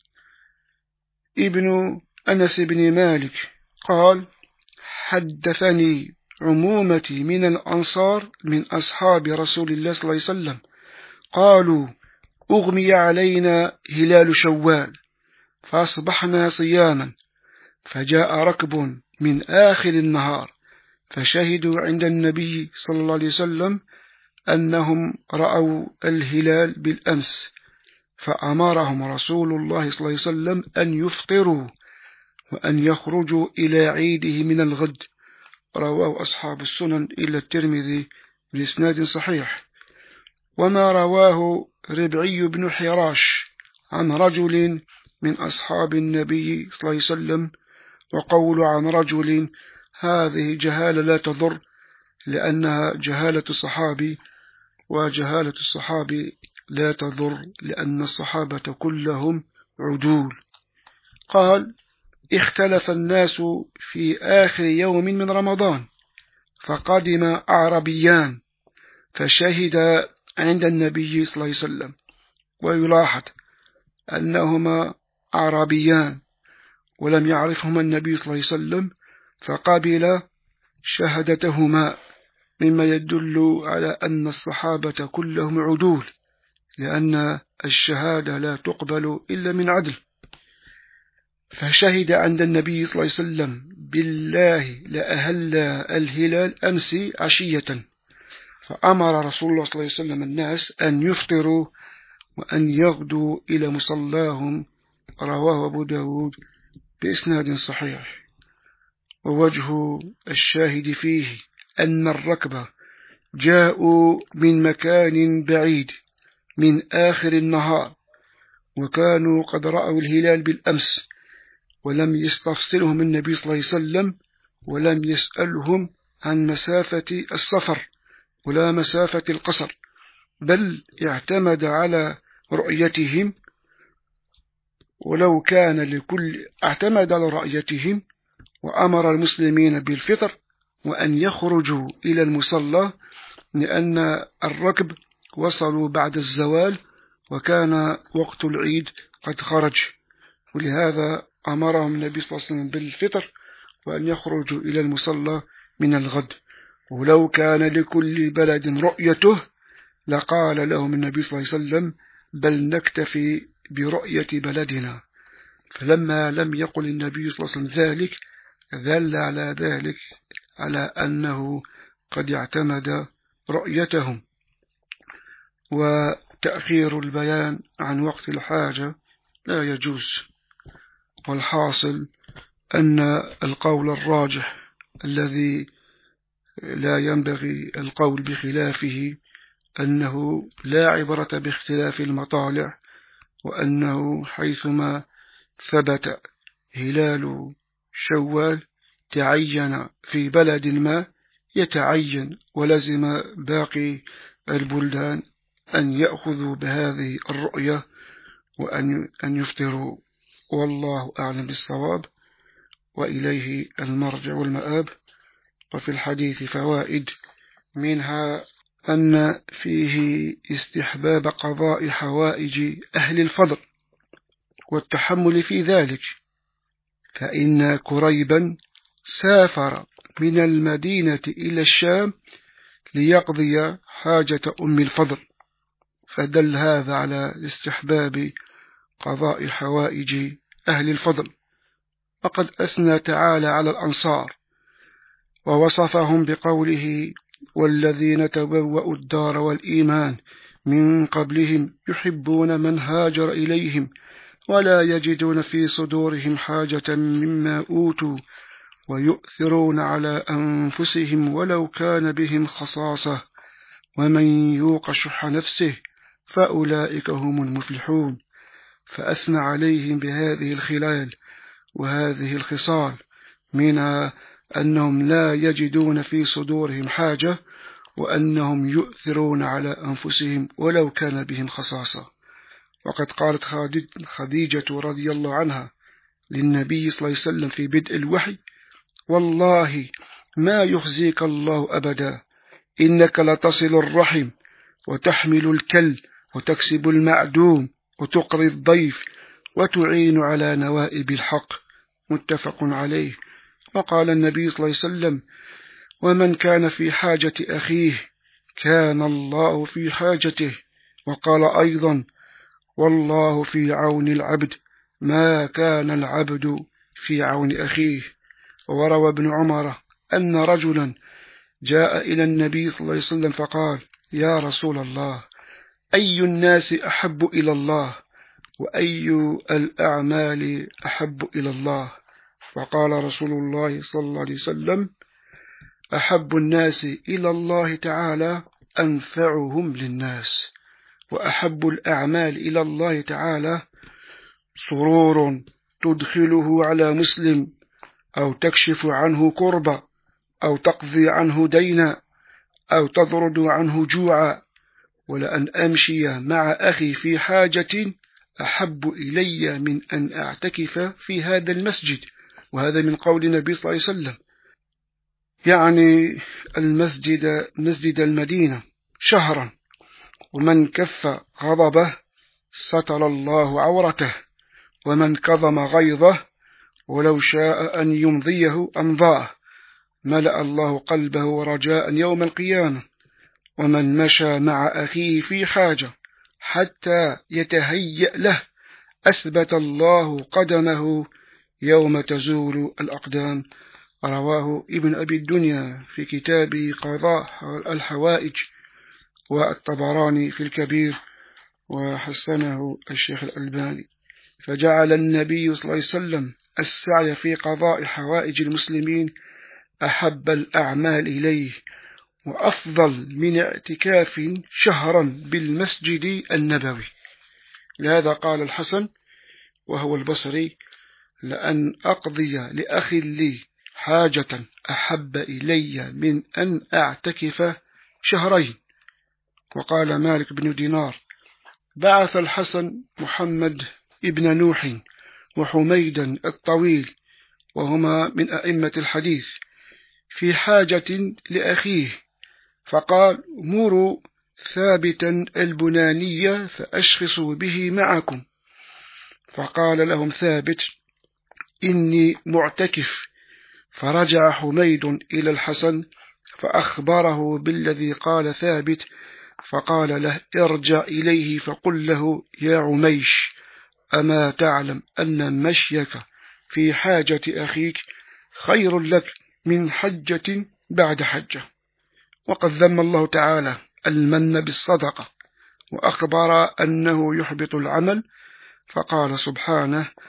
ابن أنس بن مالك قال حدثني عمومتي من الأنصار من أصحاب رسول الله صلى الله عليه وسلم قالوا أغمي علينا هلال شوال فأصبحنا صياما، فجاء ركب من آخر النهار فشهدوا عند النبي صلى الله عليه وسلم أنهم رأوا الهلال بالأمس، فأمرهم رسول الله صلى الله عليه وسلم أن يفطروا وأن يخرجوا إلى عيده من الغد. رواه أصحاب السنن إلى الترمذي بإسناد صحيح. وما رواه ربعي بن حراش عن رجل من أصحاب النبي صلى الله عليه وسلم، وقول عن رجل هذه جهالة لا تضر، لأنها جهالة الصحابي، وجهالة الصحابي لا تضر لأن الصحابة كلهم عدول. قال اختلف الناس في آخر يوم من رمضان، فقدم أعربيان فشهد عند النبي صلى الله عليه وسلم، ويلاحظ أنهما أعرابيان ولم يعرفهما النبي صلى الله عليه وسلم، فقبل شهادتهما، مما يدل على أن الصحابة كلهم عدول، لأن الشهادة لا تقبل إلا من عدل. فشهد عند النبي صلى الله عليه وسلم بالله لأهل الهلال أمس عشية، فأمر رسول الله صلى الله عليه وسلم الناس أن يفطروا وأن يغدوا إلى مصلاهم. رواه أبو داود بإسناد صحيح. ووجه الشاهد فيه أن الركبة جاءوا من مكان بعيد من آخر النهار، وكانوا قد رأوا الهلال بالأمس، ولم يستفصلهم النبي صلى الله عليه وسلم، ولم يسألهم عن مسافة السفر ولا مسافة القصر، بل اعتمد على رؤيتهم، ولو كان لكل اعتمد على رؤيتهم، وأمر المسلمين بالفطر وأن يخرجوا إلى المصلى، لأن الركب وصلوا بعد الزوال وكان وقت العيد قد خرج، ولهذا أمرهم النبي صلى الله عليه وسلم بالفطر وأن يخرجوا إلى المصلى من الغد. ولو كان لكل بلد رؤيته لقال لهم النبي صلى الله عليه وسلم بل نكتفي برؤية بلدنا. فلما لم يقل النبي صلى الله عليه وسلم ذلك دل على ذلك على أنه قد اعتمد رؤيتهم. وتأخير البيان عن وقت الحاجة لا يجوز. والحاصل أن القول الراجح الذي لا ينبغي القول بخلافه أنه لا عبرة باختلاف المطالع، وأنه حيثما ثبت هلال شوال تعين في بلد ما يتعين، ولزم باقي البلدان أن يأخذوا بهذه الرؤية وأن أن يفطروا. والله أعلم بالصواب، وإليه المرجع والمآب. وفي الحديث فوائد، منها أن فيه استحباب قضاء حوائج أهل الفضل والتحمل في ذلك، فإن كريبا سافر من المدينة إلى الشام ليقضي حاجة أم الفضل، فدل هذا على استحباب قضاء حوائج أهل الفضل. وقد أثنى تعالى على الأنصار ووصفهم بقوله: والذين تبوأوا الدار والإيمان من قبلهم يحبون من هاجر إليهم ولا يجدون في صدورهم حاجة مما أوتوا ويؤثرون على أنفسهم ولو كان بهم خصاصة ومن يوق شح نفسه فأولئك هم المفلحون. فأثنى عليهم بهذه الخلال وهذه الخصال، منها أنهم لا يجدون في صدورهم حاجة، وأنهم يؤثرون على أنفسهم ولو كان بهم خصاصة. وقد قالت خديجة رضي الله عنها للنبي صلى الله عليه وسلم في بدء الوحي: والله ما يخزيك الله أبدا، إنك لتصل الرحم وتحمل الكل وتكسب المعدوم وتقري الضيف وتعين على نوائب الحق. متفق عليه. وقال النبي صلى الله عليه وسلم: ومن كان في حاجة أخيه كان الله في حاجته. وقال أيضا: والله في عون العبد ما كان العبد في عون أخيه. وروى ابن عمر أن رجلا جاء إلى النبي صلى الله عليه وسلم فقال: يا رسول الله، أي الناس أحب إلى الله، وأي الأعمال أحب إلى الله؟ فقال رسول الله صلى الله عليه وسلم: أحب الناس إلى الله تعالى أنفعهم للناس، وأحب الأعمال إلى الله تعالى سرور تدخله على مسلم، أو تكشف عنه كربة، أو تقضي عنه دينا، أو تطرد عنه جوعا. ولأن أمشي مع أخي في حاجة أحب إلي من أن أعتكف في هذا المسجد. وهذا من قول النبي صلى الله عليه وسلم، يعني المسجد مسجد المدينة شهرا، ومن كف غضبه ستر الله عورته، ومن كظم غيظه ولو شاء أن يمضيه أمضاه، ملأ الله قلبه رجاء يوم القيامة. ومن مشى مع أخيه في حاجة حتى يتهيأ له أثبت الله قدمه يوم تزول الأقدام. رواه ابن أبي الدنيا في كتاب قضاء الحوائج، والطبراني في الكبير، وحسنه الشيخ الألباني. فجعل النبي صلى الله عليه وسلم السعي في قضاء حوائج المسلمين أحب الأعمال إليه، وأفضل من اعتكاف شهرا بالمسجد النبوي. لهذا قال الحسن وهو البصري: لأن أقضي لأخ لي حاجة أحب إلي من أن أعتكف شهرين. وقال مالك بن دينار: بعث الحسن محمد ابن نوح وحميدا الطويل، وهما من أئمة الحديث، في حاجة لأخيه، فقال: مروا ثابتا البنانية فأشخصوا به معكم. فقال لهم ثابت: إني معتكف. فرجع حميد إلى الحسن فأخبره بالذي قال ثابت، فقال له: ارجع إليه فقل له: يا عميش، أما تعلم أن مشيك في حاجة أخيك خير لك من حجة بعد حجة؟ وقد ذم الله تعالى المن بالصدقة، وأخبر أنه يحبط العمل، فقال سبحانه: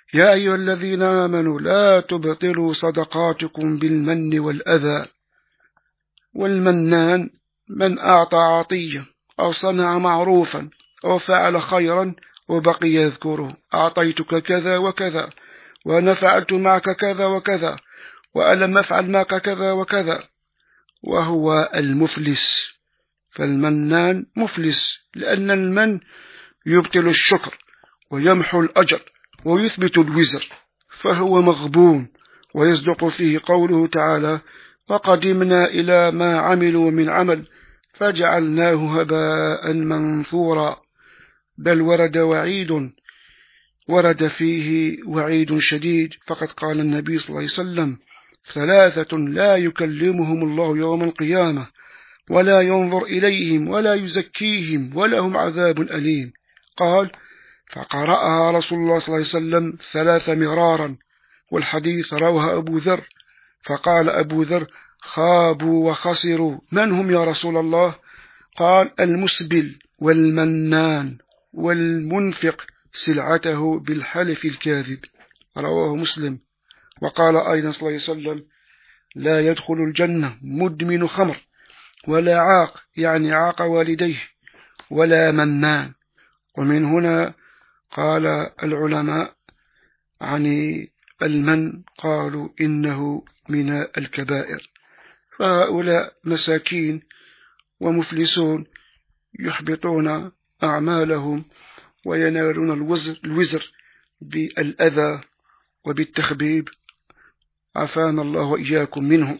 يا أيها الذين آمنوا لا تبطلوا صدقاتكم بالمن والأذى. والمنان من أعطى عطية أو صنع معروفا أو فعل خيرا وبقي يذكره، أعطيتك كذا وكذا، وأنا فعلت معك كذا وكذا، وألم أفعل معك كذا وكذا، وهو المفلس. فالمنان مفلس، لأن المن يبطل الشكر ويمحو الأجر ويثبت الوزر، فهو مغبون. ويصدق فيه قوله تعالى: وقدمنا إلى ما عملوا من عمل فجعلناه هباء منثورا. بل ورد وعيد ورد فيه وعيد شديد، فقد قال النبي صلى الله عليه وسلم: ثلاثة لا يكلمهم الله يوم القيامة ولا ينظر إليهم ولا يزكيهم ولهم عذاب أليم. قال: فقرأها رسول الله صلى الله عليه وسلم ثلاث مرارا. والحديث رواه أبو ذر. فقال أبو ذر: خابوا وخسروا. من هم يا رسول الله؟ قال: المسبل والمنان والمنفق سلعته بالحلف الكاذب. رواه مسلم. وقال أيضا صلى الله عليه وسلم: لا يدخل الجنة مدمن خمر ولا عاق، يعني عاق والديه، ولا منان. ومن هنا قال العلماء عن المن قالوا إنه من الكبائر. فهؤلاء مساكين ومفلسون يحبطون أعمالهم وينالون الوزر, الوزر بالأذى وبالتخبيب، عافانا الله وإياكم منه.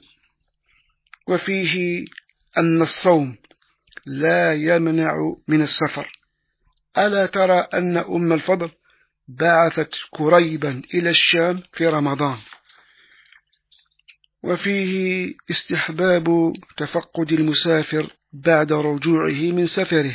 وفيه أن الصوم لا يمنع من السفر. ألا ترى أن أم الفضل بعثت كريبا إلى الشام في رمضان؟ وفيه استحباب تفقد المسافر بعد رجوعه من سفره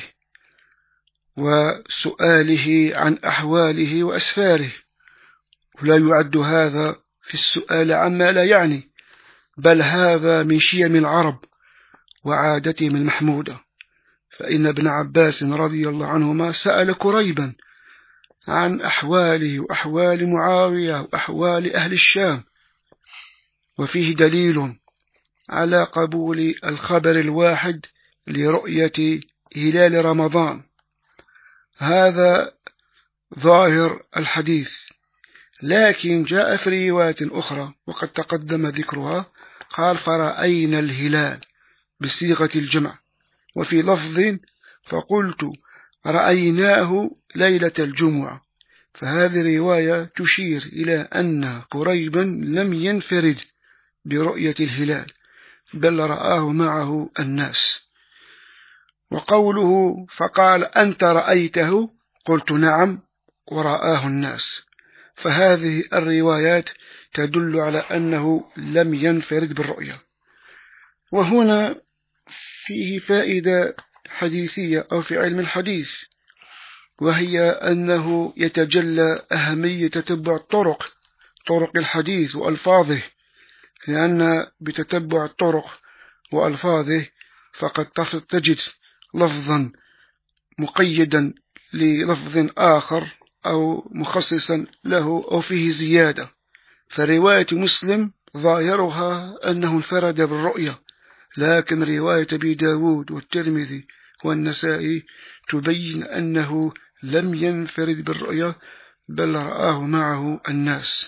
وسؤاله عن أحواله وأسفاره، ولا يعد هذا في السؤال عما لا يعني، بل هذا من شيم العرب وعادتهم المحمودة. فإن ابن عباس رضي الله عنهما سأل كريبا عن أحواله وأحوال معاوية وأحوال أهل الشام، وفيه دليل على قبول الخبر الواحد لرؤية هلال رمضان. هذا ظاهر الحديث، لكن جاء في رواية أخرى وقد تقدم ذكرها، قال: فرأينا الهلال بصيغة الجمع. وفي لفظ: فقلت رأيناه ليلة الجمعة. فهذه رواية تشير إلى أن كريبا لم ينفرد برؤية الهلال، بل رآه معه الناس. وقوله: فقال أنت رأيته؟ قلت نعم، ورآه الناس. فهذه الروايات تدل على أنه لم ينفرد بالرؤية. وهنا فيه فائدة حديثية أو في علم الحديث، وهي أنه يتجلى أهمية تتبع الطرق طرق الحديث وألفاظه، لأن بتتبع الطرق وألفاظه فقد تجد لفظا مقيدا للفظ آخر أو مخصصا له أو فيه زيادة. فرواية مسلم ظاهرها أنه انفرد بالرؤية، لكن رواية أبي داود والترمذي والنسائي تبين أنه لم ينفرد بالرؤية، بل رآه معه الناس.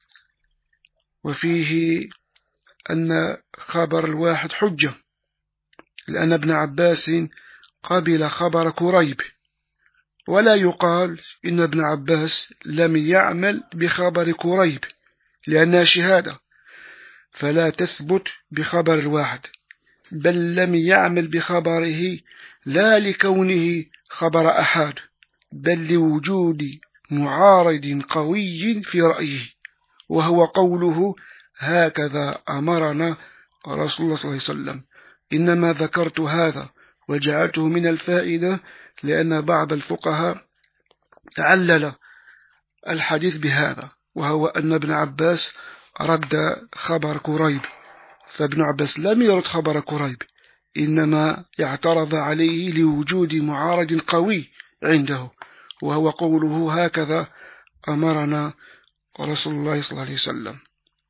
وفيه أن خبر الواحد حجة، لأن ابن عباس قبل خبر كريب، ولا يقال إن ابن عباس لم يعمل بخبر كريب لأنها شهادة، فلا تثبت بخبر الواحد، بل لم يعمل بخبره لا لكونه خبر أحد، بل لوجود معارض قوي في رأيه، وهو قوله: هكذا أمرنا رسول الله صلى الله عليه وسلم. إنما ذكرت هذا وجعلته من الفائدة لأن بعض الفقهاء تعلل الحديث بهذا، وهو أن ابن عباس رد خبر كريب، فابن عباس لم يرد خبر كريب، إنما اعترض عليه لوجود معارض قوي عنده، وهو قوله: هكذا أمرنا رسول الله صلى الله عليه وسلم.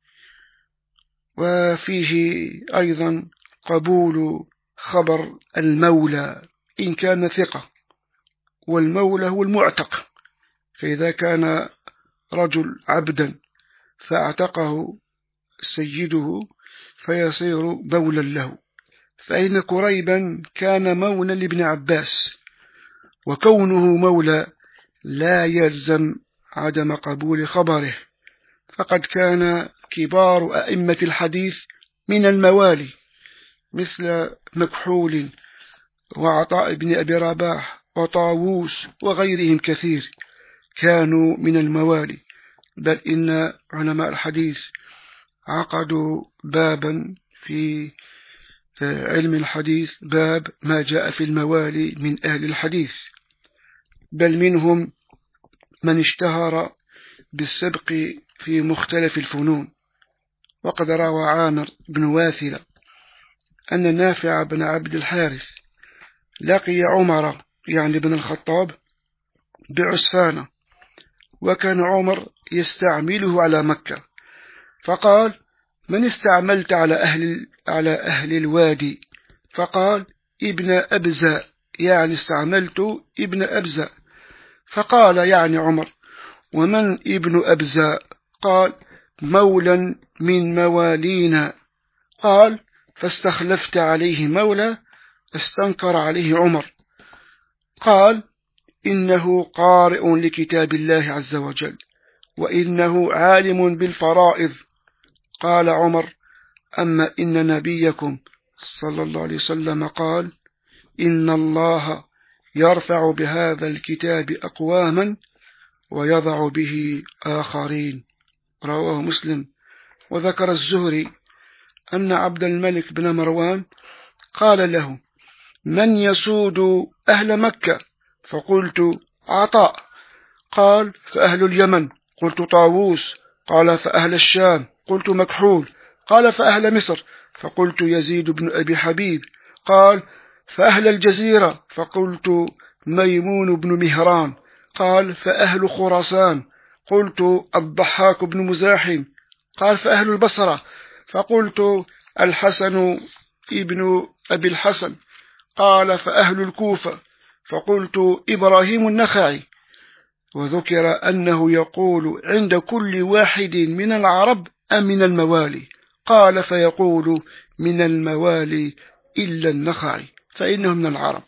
وفيه أيضا قبول خبر المولى إن كان ثقة، والمولى هو المعتق، فإذا كان رجل عبدا فاعتقه سيده فيصير مولا له. فإن كريبا كان مولا لابن عباس، وكونه مولى لا يلزم عدم قبول خبره، فقد كان كبار أئمة الحديث من الموالي مثل مكحول وعطاء بن أبي رباح وطاووس وغيرهم كثير كانوا من الموالي. بل إن علماء الحديث عقدوا بابا في علم الحديث، باب ما جاء في الموالي من أهل الحديث، بل منهم من اشتهر بالسبق في مختلف الفنون. وقد روى عامر بن واثلة أن نافع بن عبد الحارث لقي عمر يعني بن الخطاب بعسفانة، وكان عمر يستعمله على مكة، فقال: من استعملت على أهل, على أهل الوادي؟ فقال: ابن أبزة، يعني استعملت ابن أبزة. فقال يعني عمر: ومن ابن أبزة؟ قال: مولا من موالينا. قال: فاستخلفت عليه مولى. استنكر عليه عمر، قال: إنه قارئ لكتاب الله عز وجل، وإنه عالم بالفرائض. قال عمر: أما إن نبيكم صلى الله عليه وسلم قال: إن الله يرفع بهذا الكتاب أقواما ويضع به آخرين. رواه مسلم. وذكر الزهري أن عبد الملك بن مروان قال له: من يسود أهل مكة؟ فقلت: عطاء. قال: فأهل اليمن؟ قلت: طاووس. قال: فأهل الشام؟ قلت: مكحول. قال: فأهل مصر؟ فقلت: يزيد بن أبي حبيب. قال: فأهل الجزيرة؟ فقلت: ميمون بن مهران. قال: فأهل خراسان؟ قلت: الضحاك بن مزاحم. قال: فأهل البصرة؟ فقلت: الحسن ابن أبي الحسن. قال: فأهل الكوفة؟ فقلت: إبراهيم النخعي. وذكر أنه يقول عند كل واحد من العرب أم من الموالي؟ قال: فيقول من الموالي إلا النخعي فإنه من العرب.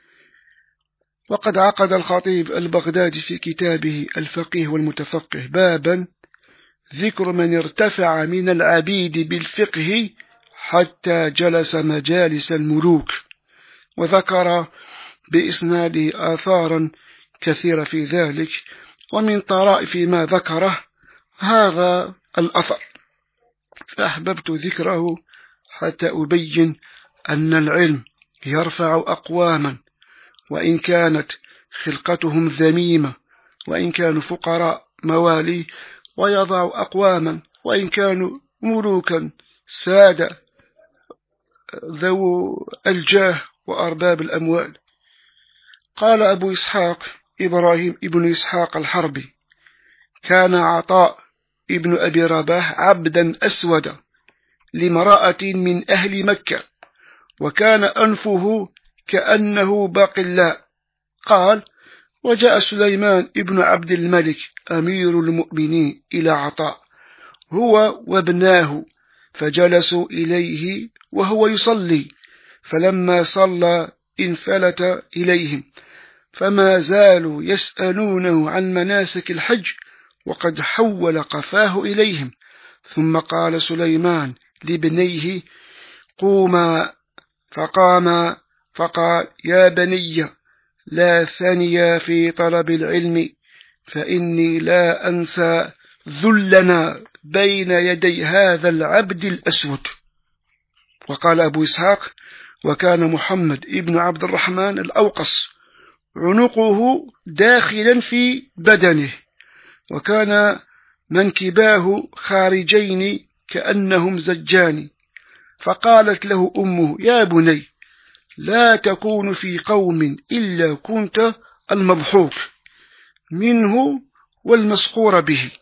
وقد عقد الخطيب البغدادي في كتابه الفقيه والمتفقه بابا ذكر من ارتفع من العبيد بالفقه حتى جلس مجالس الملوك، وذكر بإسناده آثارا كثيرة في ذلك. ومن طرائف ما ذكره هذا الأثر، فأحببت ذكره حتى أبين أن العلم يرفع أقواما وإن كانت خلقتهم ذميمة، وإن كانوا فقراء موالي، ويضع أقواما وإن كانوا ملوكا سادة ذو الجاه وأرباب الأموال. قال أبو إسحاق إبراهيم ابن إسحاق الحربي: كان عطاء ابن أبي رباح عبدا أسودا لامرأة من أهل مكة، وكان أنفه كأنه باقلاء. قال: وجاء سليمان ابن عبد الملك أمير المؤمنين إلى عطاء هو وابناه، فجلسوا إليه وهو يصلي، فلما صلى انفلت إليهم، فما زالوا يسألونه عن مناسك الحج وقد حول قفاه إليهم. ثم قال سليمان لابنيه: قوما. فقاما، فقال: يا بني، لا ثنيا في طلب العلم، فإني لا أنسى ذلنا بين يدي هذا العبد الأسود. وقال أبو إسحاق: وكان محمد ابن عبد الرحمن الأوقص عنقه داخلا في بدنه، وكان منكباه خارجين كأنهم زجان. فقالت له أمه: يا بني، لا تكون في قوم إلا كنت المضحوك منه والمسخور به.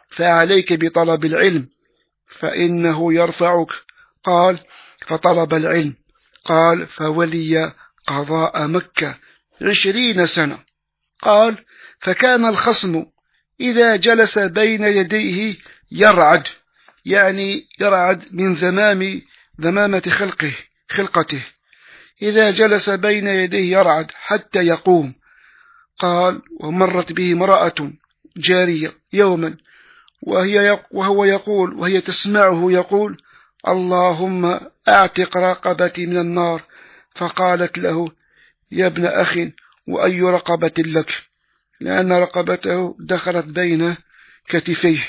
فعليك بطلب العلم فإنه يرفعك. قال: فطلب العلم. قال: فولي قضاء مكة عشرين سنة. قال: فكان الخصم إذا جلس بين يديه يرعد، يعني يرعد من ذمام ذمامة خلقه خلقته، إذا جلس بين يديه يرعد حتى يقوم. قال: ومرت به امرأة جارية يوما وهي وهو يقول وهي تسمعه يقول: اللهم أعتق رقبتي من النار. فقالت له: يا ابن أخ، وأي رقبة لك؟ لأن رقبته دخلت بين كتفيه.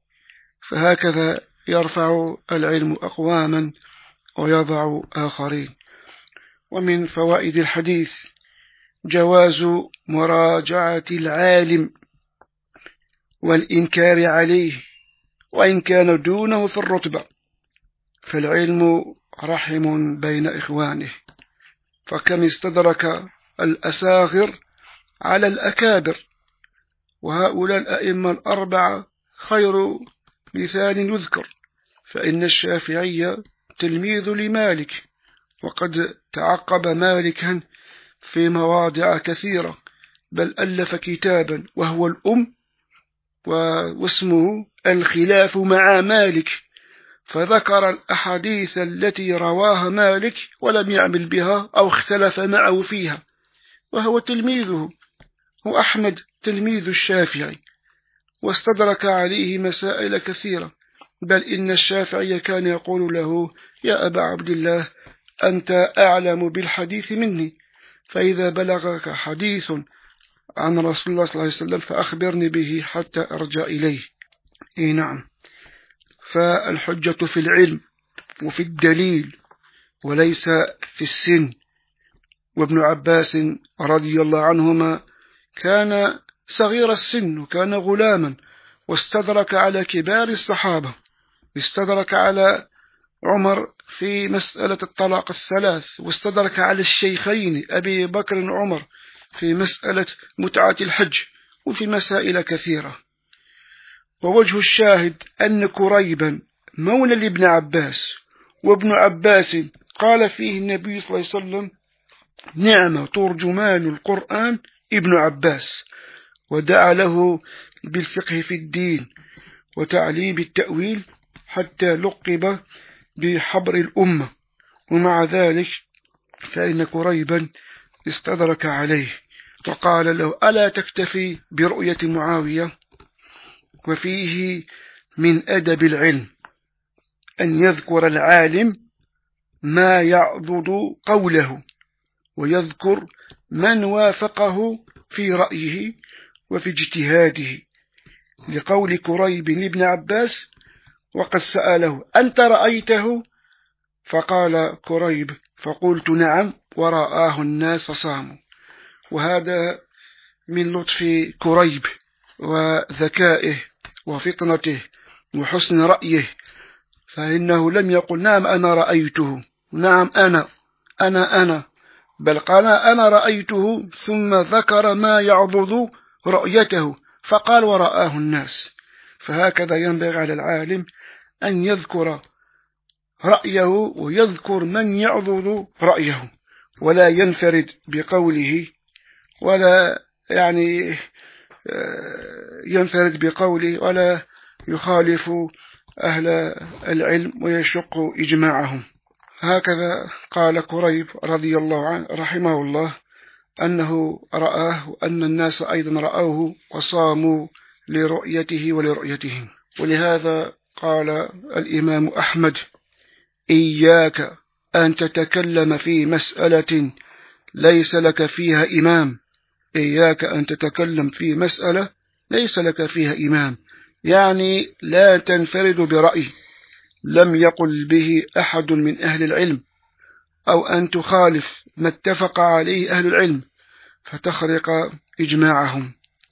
فهكذا يرفع العلم أقواما ويضع آخرين. ومن فوائد الحديث جواز مراجعة العالم والإنكار عليه وإن كان دونه في الرتبة، فالعلم رحم بين إخوانه، فكم استدرك الأساغر على الأكابر، وهؤلاء الأئمة الأربعة خير مثال يذكر. فإن الشافعي تلميذ لمالك، وقد تعقب مالكا في مواضع كثيرة، بل ألف كتابا وهو الأم واسمه الخلاف مع مالك، فذكر الأحاديث التي رواها مالك ولم يعمل بها أو اختلف معه فيها، وهو تلميذه، هو أحمد تلميذ الشافعي، واستدرك عليه مسائل كثيرة. بل إن الشافعي كان يقول له: يا أبا عبد الله، أنت أعلم بالحديث مني، فإذا بلغك حديث عن رسول الله صلى الله عليه وسلم فأخبرني به حتى أرجع إليه. إيه نعم، فالحجة في العلم وفي الدليل وليس في السن. وابن عباس رضي الله عنهما كان صغير السن وكان غلاما، واستدرك على كبار الصحابة، استدرك على عمر في مسألة الطلاق الثلاث، واستدرك على الشيخين أبي بكر وعمر في مسألة متعة الحج، وفي مسائل كثيرة. ووجه الشاهد أن كريبا مولى لابن عباس، وابن عباس قال فيه النبي صلى الله عليه وسلم: نعم ترجمان القرآن ابن عباس، ودعا له بالفقه في الدين وتعليم التأويل حتى لقب بحبر الأمة. ومع ذلك فإن كريبا استدرك عليه وقال له: ألا تكتفي برؤية معاوية؟ وفيه من أدب العلم أن يذكر العالم ما يعضد قوله، ويذكر من وافقه في رأيه وفي اجتهاده، لقول كريب لابن عباس وقد سأله: أنت رأيته؟ فقال كريب: فقلت نعم، ورآه الناس صاموا. وهذا من لطف كريب وذكائه وفطنته وحسن رأيه، فإنه لم يقل نعم أنا رأيته، نعم أنا أنا أنا بل قال أنا رأيته، ثم ذكر ما يعضد رؤيته فقال: ورآه الناس. فهكذا ينبغي على العالم أن يذكر رأيه ويذكر من يعضد رأيه، ولا ينفرد بقوله، ولا يعني ينفرد بقوله ولا يخالف أهل العلم ويشق إجماعهم. هكذا قال كريب رضي الله عنه رحمه الله أنه رآه، وأن الناس أيضا رأوه وصاموا لرؤيته ولرؤيتهم. ولهذا قال الإمام أحمد: إياك أن تتكلم في مسألة ليس لك فيها إمام، إياك أن تتكلم في مسألة ليس لك فيها إمام، يعني لا تنفرد برأي لم يقل به أحد من أهل العلم، أو أن تخالف ما اتفق عليه أهل العلم فتخرق إجماعهم.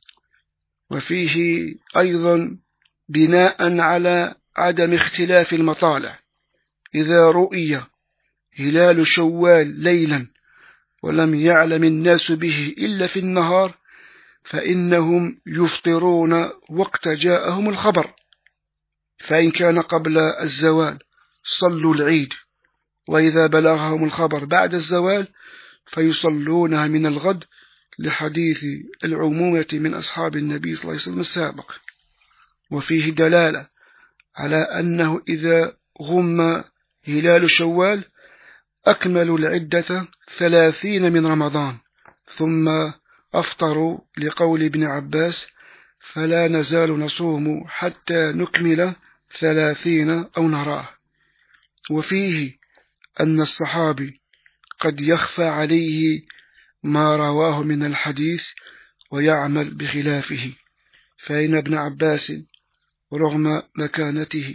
وفيه أيضا بناء على عدم اختلاف المطالع: إذا رؤي هلال شوال ليلا ولم يعلم الناس به إلا في النهار فإنهم يفطرون وقت جاءهم الخبر، فإن كان قبل الزوال صلوا العيد، وإذا بلغهم الخبر بعد الزوال فيصلونها من الغد، لحديث العمومة من أصحاب النبي صلى الله عليه وسلم السابق. وفيه دلالة على أنه إذا غم هلال شوال أكملوا العدة ثلاثين من رمضان ثم أفطروا، لقول ابن عباس: فلا نزال نصوم حتى نكمل ثلاثين أو نراه. وفيه أن الصحابي قد يخفى عليه ما رواه من الحديث ويعمل بخلافه، فإن ابن عباس رغم مكانته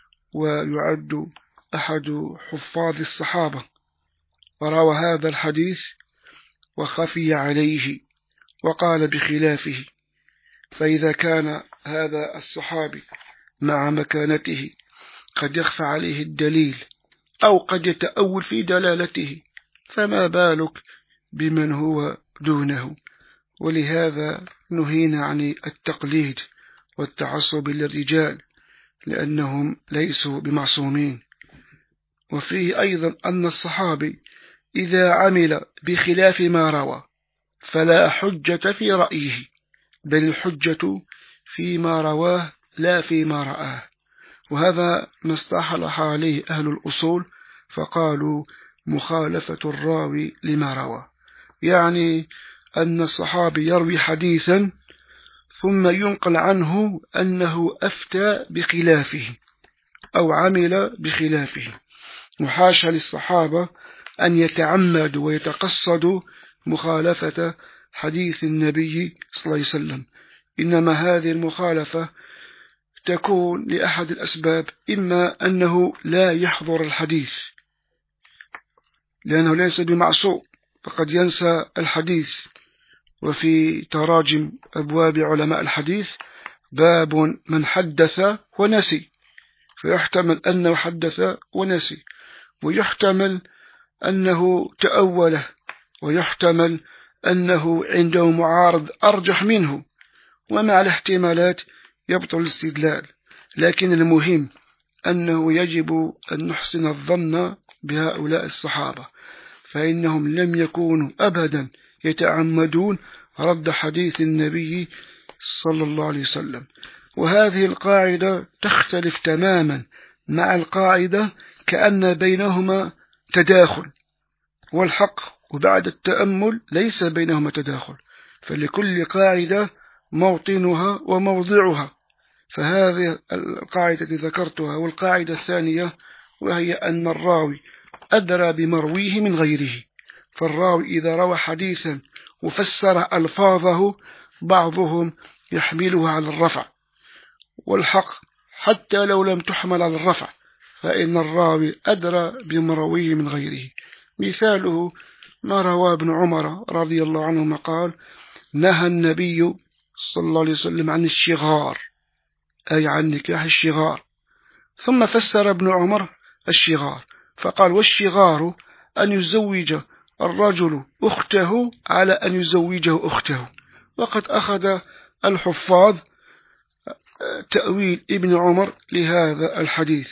ويعد أحد حفاظ الصحابة وروى هذا الحديث وخفي عليه وقال بخلافه، فإذا كان هذا الصحابي مع مكانته قد يخفى عليه الدليل أو قد يتأول في دلالته، فما بالك بمن هو دونه؟ ولهذا نهينا عن التقليد والتعصب للرجال لأنهم ليسوا بمعصومين. وفيه أيضا أن الصحابي إذا عمل بخلاف ما روى فلا حجة في رأيه، بل الحجة فيما رواه لا فيما رآه. وهذا ما استحلح عليه أهل الأصول فقالوا مخالفة الراوي لما روى، يعني أن الصحابي يروي حديثا ثم ينقل عنه أنه أفتى بخلافه أو عمل بخلافه، وحاشا للصحابة أن يتعمدوا ويتقصدوا مخالفة حديث النبي صلى الله عليه وسلم، إنما هذه المخالفة تكون لأحد الأسباب: إما أنه لا يحضر الحديث لأنه ليس بمعصوم فقد ينسى الحديث، وفي تراجم أبواب علماء الحديث باب من حدث ونسي، فيحتمل أنه حدث ونسي، ويحتمل أنه تأوله، ويحتمل أنه عنده معارض أرجح منه، ومع الاحتمالات يبطل الاستدلال. لكن المهم أنه يجب أن نحسن الظن بهؤلاء الصحابة، فإنهم لم يكونوا أبدا يتعمدون رد حديث النبي صلى الله عليه وسلم. وهذه القاعدة تختلف تماما مع القاعدة كأن بينهما تداخل، والحق وبعد التأمل ليس بينهما تداخل، فلكل قاعدة موطنها وموضعها. فهذه القاعدة التي ذكرتها، والقاعدة الثانية وهي أن الراوي أدرى بمرويه من غيره، فالراوي إذا روى حديثا وفسر ألفاظه بعضهم يحمله على الرفع، والحق حتى لو لم تحمل على الرفع فإن الراوي أدرى بمرويه من غيره. مثاله ما روى ابن عمر رضي الله عنهما قال: نهى النبي صلى الله عليه وسلم عن الشغار، أي عن نكاح الشغار، ثم فسر ابن عمر الشغار فقال: والشغار أن يزوج الرجل أخته على أن يزوجه أخته. وقد أخذ الحفاظ تأويل ابن عمر لهذا الحديث،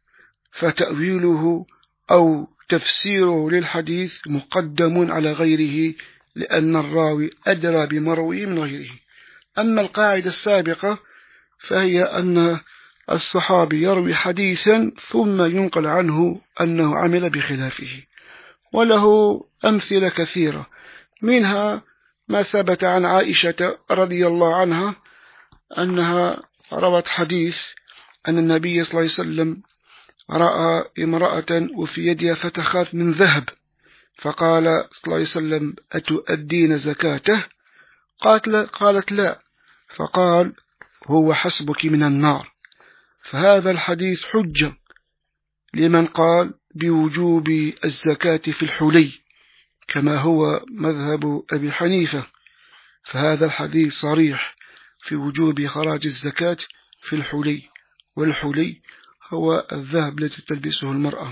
فتأويله أو تفسيره للحديث مقدم على غيره لأن الراوي أدرى بمرويه من غيره. أما القاعدة السابقة فهي أن الصحابي يروي حديثا ثم ينقل عنه أنه عمل بخلافه، وله أمثلة كثيرة، منها ما ثبت عن عائشة رضي الله عنها أنها روت حديث أن النبي صلى الله عليه وسلم رأى امرأة وفي يدها فتخات من ذهب، فقال صلى الله عليه وسلم: أتؤدين زكاته؟ قالت لا, قالت لا فقال: هو حسبك من النار. فهذا الحديث حجة لمن قال بوجوب الزكاة في الحلي كما هو مذهب أبي حنيفة، فهذا الحديث صريح في وجوب خراج الزكاة في الحلي، والحلي هو الذهب الذي تلبسه المرأة.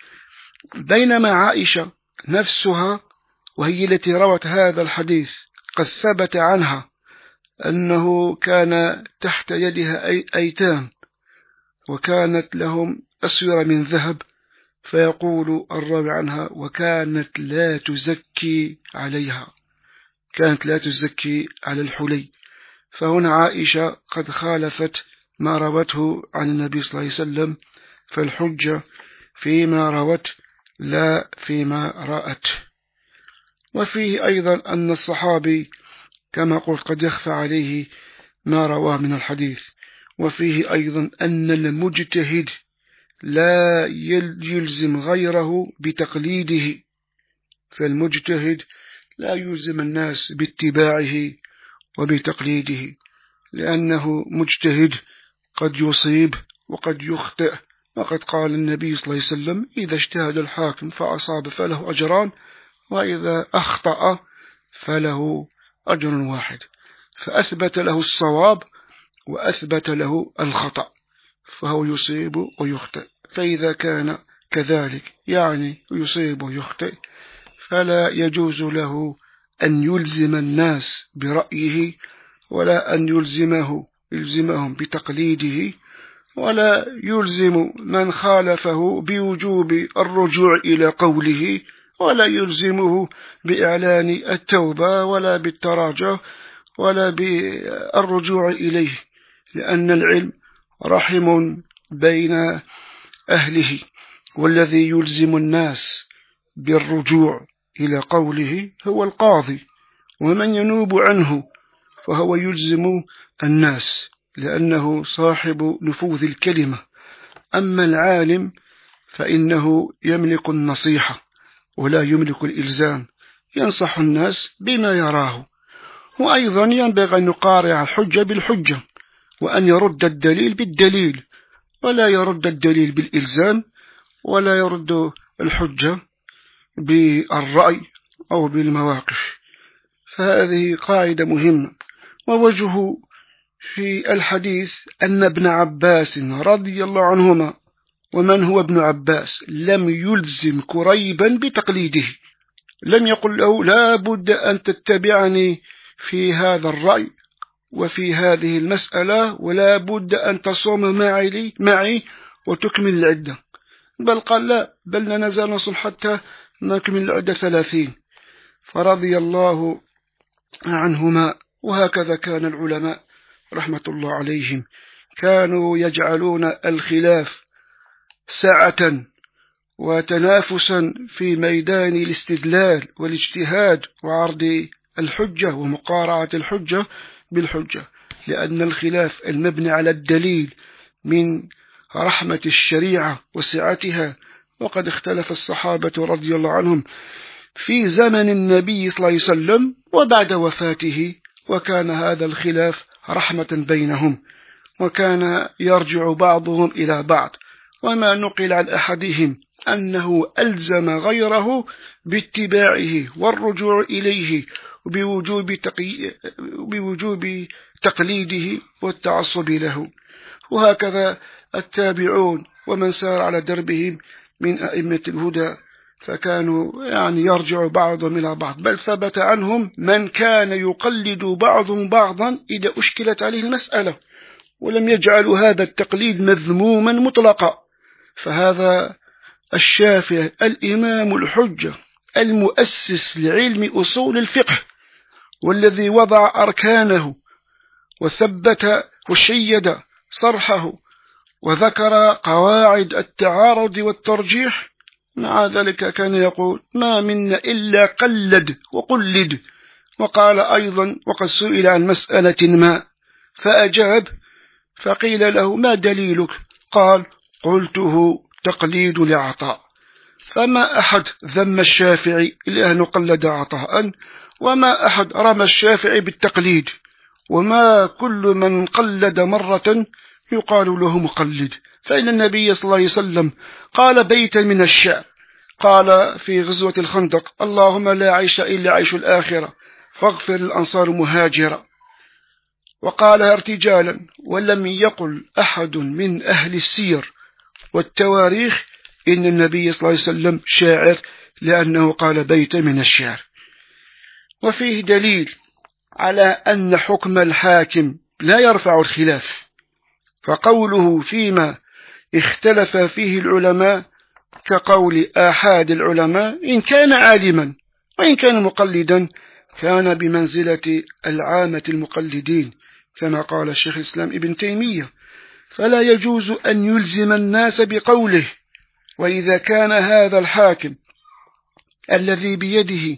بينما عائشة نفسها وهي التي روت هذا الحديث قد ثبت عنها أنه كان تحت يدها أي أيتام، وكانت لهم أسورة من ذهب، فيقول الراوي عنها: وكانت لا تزكي عليها، كانت لا تزكي على الحلي. فهنا عائشة قد خالفت ما روته عن النبي صلى الله عليه وسلم، فالحجة فيما روت لا فيما رأت. وفيه أيضا أن الصحابي كما قلت قد يخفى عليه ما رواه من الحديث. وفيه أيضا أن المجتهد لا يلزم غيره بتقليده، فالمجتهد لا يلزم الناس باتباعه وبتقليده، لأنه مجتهد قد يصيب وقد يخطئ. وقد قال النبي صلى الله عليه وسلم: إذا اجتهد الحاكم فأصاب فله أجران، وإذا أخطأ فله أجر واحد، فأثبت له الصواب وأثبت له الخطأ، فهو يصيب ويخطئ. فإذا كان كذلك يعني يصيب ويخطئ، فلا يجوز له أن يلزم الناس برأيه، ولا أن يلزمه يلزمهم بتقليده، ولا يلزم من خالفه بوجوب الرجوع إلى قوله، ولا يلزمه بإعلان التوبة ولا بالتراجع ولا بالرجوع إليه، لأن العلم رحم بين أهله، والذي يلزم الناس بالرجوع إلى قوله هو القاضي، ومن ينوب عنه فهو يلزم الناس لأنه صاحب نفوذ الكلمة. أما العالم فإنه يملك النصيحة ولا يملك الإلزام، ينصح الناس بما يراه. وأيضا ينبغي أن يقارع الحجة بالحجة، وأن يرد الدليل بالدليل، ولا يرد الدليل بالإلزام، ولا يرد الحجة بالرأي أو بالمواقف. فهذه قاعدة مهمة. ووجه في الحديث أن ابن عباس رضي الله عنهما، ومن هو ابن عباس، لم يلزم كريبا بتقليده، لم يقل له لا بد أن تتبعني في هذا الرأي وفي هذه المسألة، ولا بد أن تصوم معي, معي وتكمل العدة، بل قال لا، بل لا نزال نصوم حتى نكمل العدة ثلاثين. فرضي الله عنهما. وهكذا كان العلماء رحمة الله عليهم، كانوا يجعلون الخلاف سعة وتنافسا في ميدان الاستدلال والاجتهاد وعرض الحجة ومقارعة الحجة بالحجة، لأن الخلاف المبني على الدليل من رحمة الشريعة وسعتها. وقد اختلف الصحابة رضي الله عنهم في زمن النبي صلى الله عليه وسلم وبعد وفاته، وكان هذا الخلاف رحمة بينهم، وكان يرجع بعضهم إلى بعض، وما نقل عن أحدهم أنه ألزم غيره باتباعه والرجوع إليه بوجوب, تقي... بوجوب تقليده والتعصب له. وهكذا التابعون ومن سار على دربهم من أئمة الهدى، فكانوا يعني يرجع بعضهم إلى بعض، بل ثبت عنهم من كان يقلد بعضهم بعضا إذا أشكلت عليه المسألة، ولم يجعلوا هذا التقليد مذموما مطلقا. فهذا الشافعي الإمام الحجة المؤسس لعلم أصول الفقه، والذي وضع أركانه وثبت وشيد صرحه وذكر قواعد التعارض والترجيح، مع ذلك كان يقول ما منا إلا قلد وقلد. وقال أيضا وقد سئل عن مسألة ما فأجاب، فقيل له ما دليلك؟ قال قلته تقليد لعطاء. فما أحد ذم الشافعي إلا أنه قلد عطاء، وما أحد رمى الشافعي بالتقليد، وما كل من قلد مرة يقال له مقلد. فإن النبي صلى الله عليه وسلم قال بيتا من الشعر، قال في غزوة الخندق اللهم لا عيش إلا عيش الآخرة فاغفر الأنصار مهاجرة، وقالها ارتجالا، ولم يقل أحد من أهل السير والتواريخ إن النبي صلى الله عليه وسلم شاعر، لأنه قال بيت من الشعر. وفيه دليل على أن حكم الحاكم لا يرفع الخلاف، فقوله فيما اختلف فيه العلماء كقول آحاد العلماء إن كان عالما، وإن كان مقلدا كان بمنزلة العامة المقلدين كما قال الشيخ الإسلام ابن تيمية. فلا يجوز أن يلزم الناس بقوله. وإذا كان هذا الحاكم الذي بيده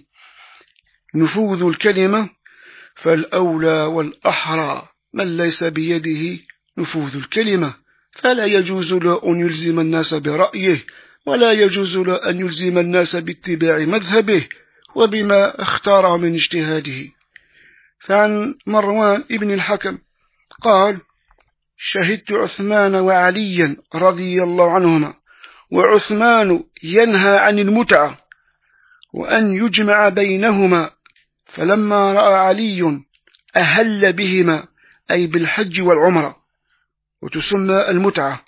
نفوذ الكلمة فالأولى والأحرى من ليس بيده نفوذ الكلمة، فلا يجوز له أن يلزم الناس برأيه، ولا يجوز له أن يلزم الناس باتباع مذهبه وبما اختاره من اجتهاده. فعن مروان ابن الحكم قال: شهدت عثمان وعليا رضي الله عنهما، وعثمان ينهى عن المتعة وأن يجمع بينهما، فلما رأى علي أهل بهما، أي بالحج والعمرة، وتسمى المتعة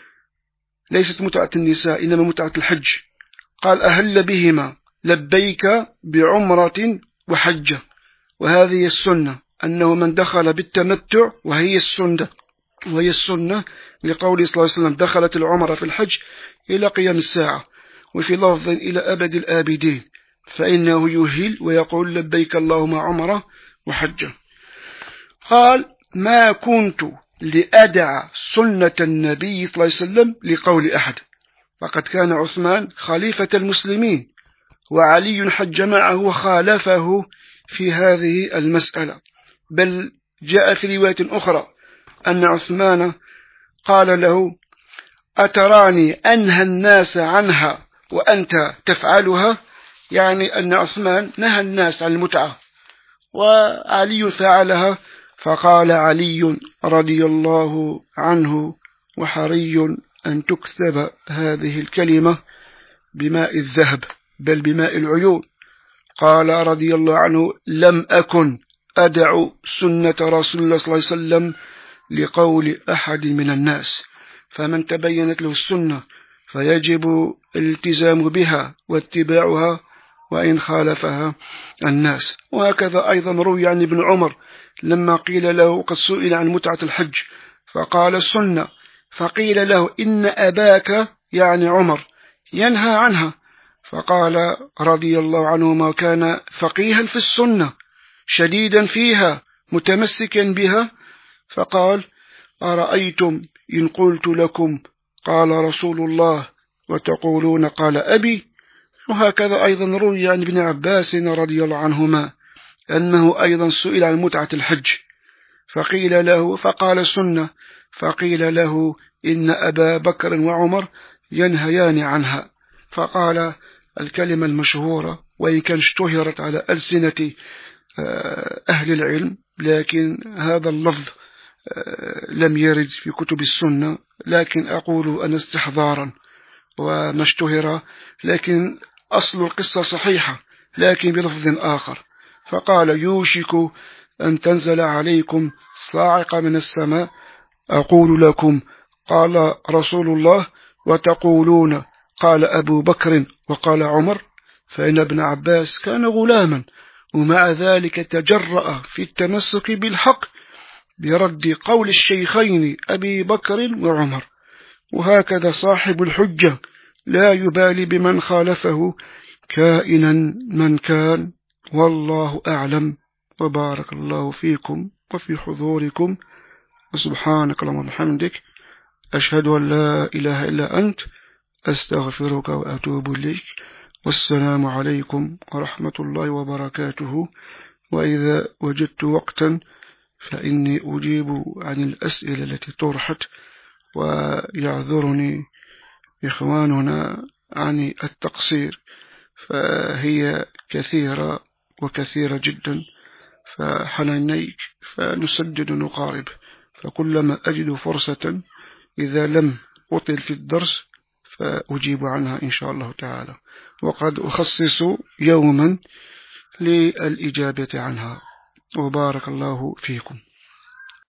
ليست متعة النساء إنما متعة الحج، قال أهل بهما لبيك بعمرة وحجة. وهذه السنة أنه من دخل بالتمتع وهي السنة وهي السنة لقوله صلى الله عليه وسلم: دخلت العمرة في الحج إلى قيام الساعة، وفي لفظ إلى أبد الآبدين، فإنه يهل ويقول لبيك اللهم عمرة وحجة. قال: ما كنت لأدع سنة النبي صلى الله عليه وسلم لقول أحد، فقد كان عثمان خليفة المسلمين، وعلي حج معه وخالفه في هذه المسألة. بل جاء في رواية أخرى أن عثمان قال له: أتراني أنهى الناس عنها وأنت تفعلها؟ يعني أن عثمان نهى الناس عن المتعة وعلي فعلها. فقال علي رضي الله عنه: وحري أن تكتب هذه الكلمة بماء الذهب بل بماء العيون. قال رضي الله عنه: لم أكن أدع سنة رسول الله صلى الله عليه وسلم لقول أحد من الناس، فمن تبينت له السنة فيجب الالتزام بها واتباعها وإن خالفها الناس. وهكذا أيضا روي عن ابن عمر لما قيل له قد سئل عن متعة الحج فقال السنة، فقيل له: إن أباك يعني عمر ينهى عنها، فقال رضي الله عنه: ما كان فقيها في السنة شديدا فيها متمسكا بها، فقال: أرأيتم إن قلت لكم قال رسول الله وتقولون قال أبي. وهكذا أيضا روي عن ابن عباس رضي الله عنهما أنه أيضا سئل عن متعة الحج فقيل له فقال سنة، فقيل له: إن أبا بكر وعمر ينهيان عنها، فقال الكلمة المشهورة وإن كان اشتهرت على ألسنة أهل العلم، لكن هذا اللفظ لم يرد في كتب السنة، لكن أقول أن استحضارا وما اشتهر، لكن أصل القصة صحيحة لكن بلفظ آخر. فقال: يوشك أن تنزل عليكم صاعقة من السماء أقول لكم قال رسول الله وتقولون قال أبو بكر وقال عمر. فإن ابن عباس كان غلاما ومع ذلك تجرأ في التمسك بالحق برد قول الشيخين أبي بكر وعمر. وهكذا صاحب الحجة لا يبالي بمن خالفه كائنا من كان، والله أعلم. وبارك الله فيكم وفي حضوركم، وسبحانك اللهم وبحمدك أشهد أن لا إله إلا أنت أستغفرك وأتوب إليك. والسلام عليكم ورحمة الله وبركاته. وإذا وجدت وقتا فإني أجيب عن الأسئلة التي طرحت، ويعذرني إخواننا عن التقصير، فهي كثيرة وكثيرة جدا، فحنينيك فنسدد ونقارب. فكلما أجد فرصة إذا لم أطل في الدرس فأجيب عنها إن شاء الله تعالى، وقد أخصص يوما للإجابة عنها. وبارك الله فيكم.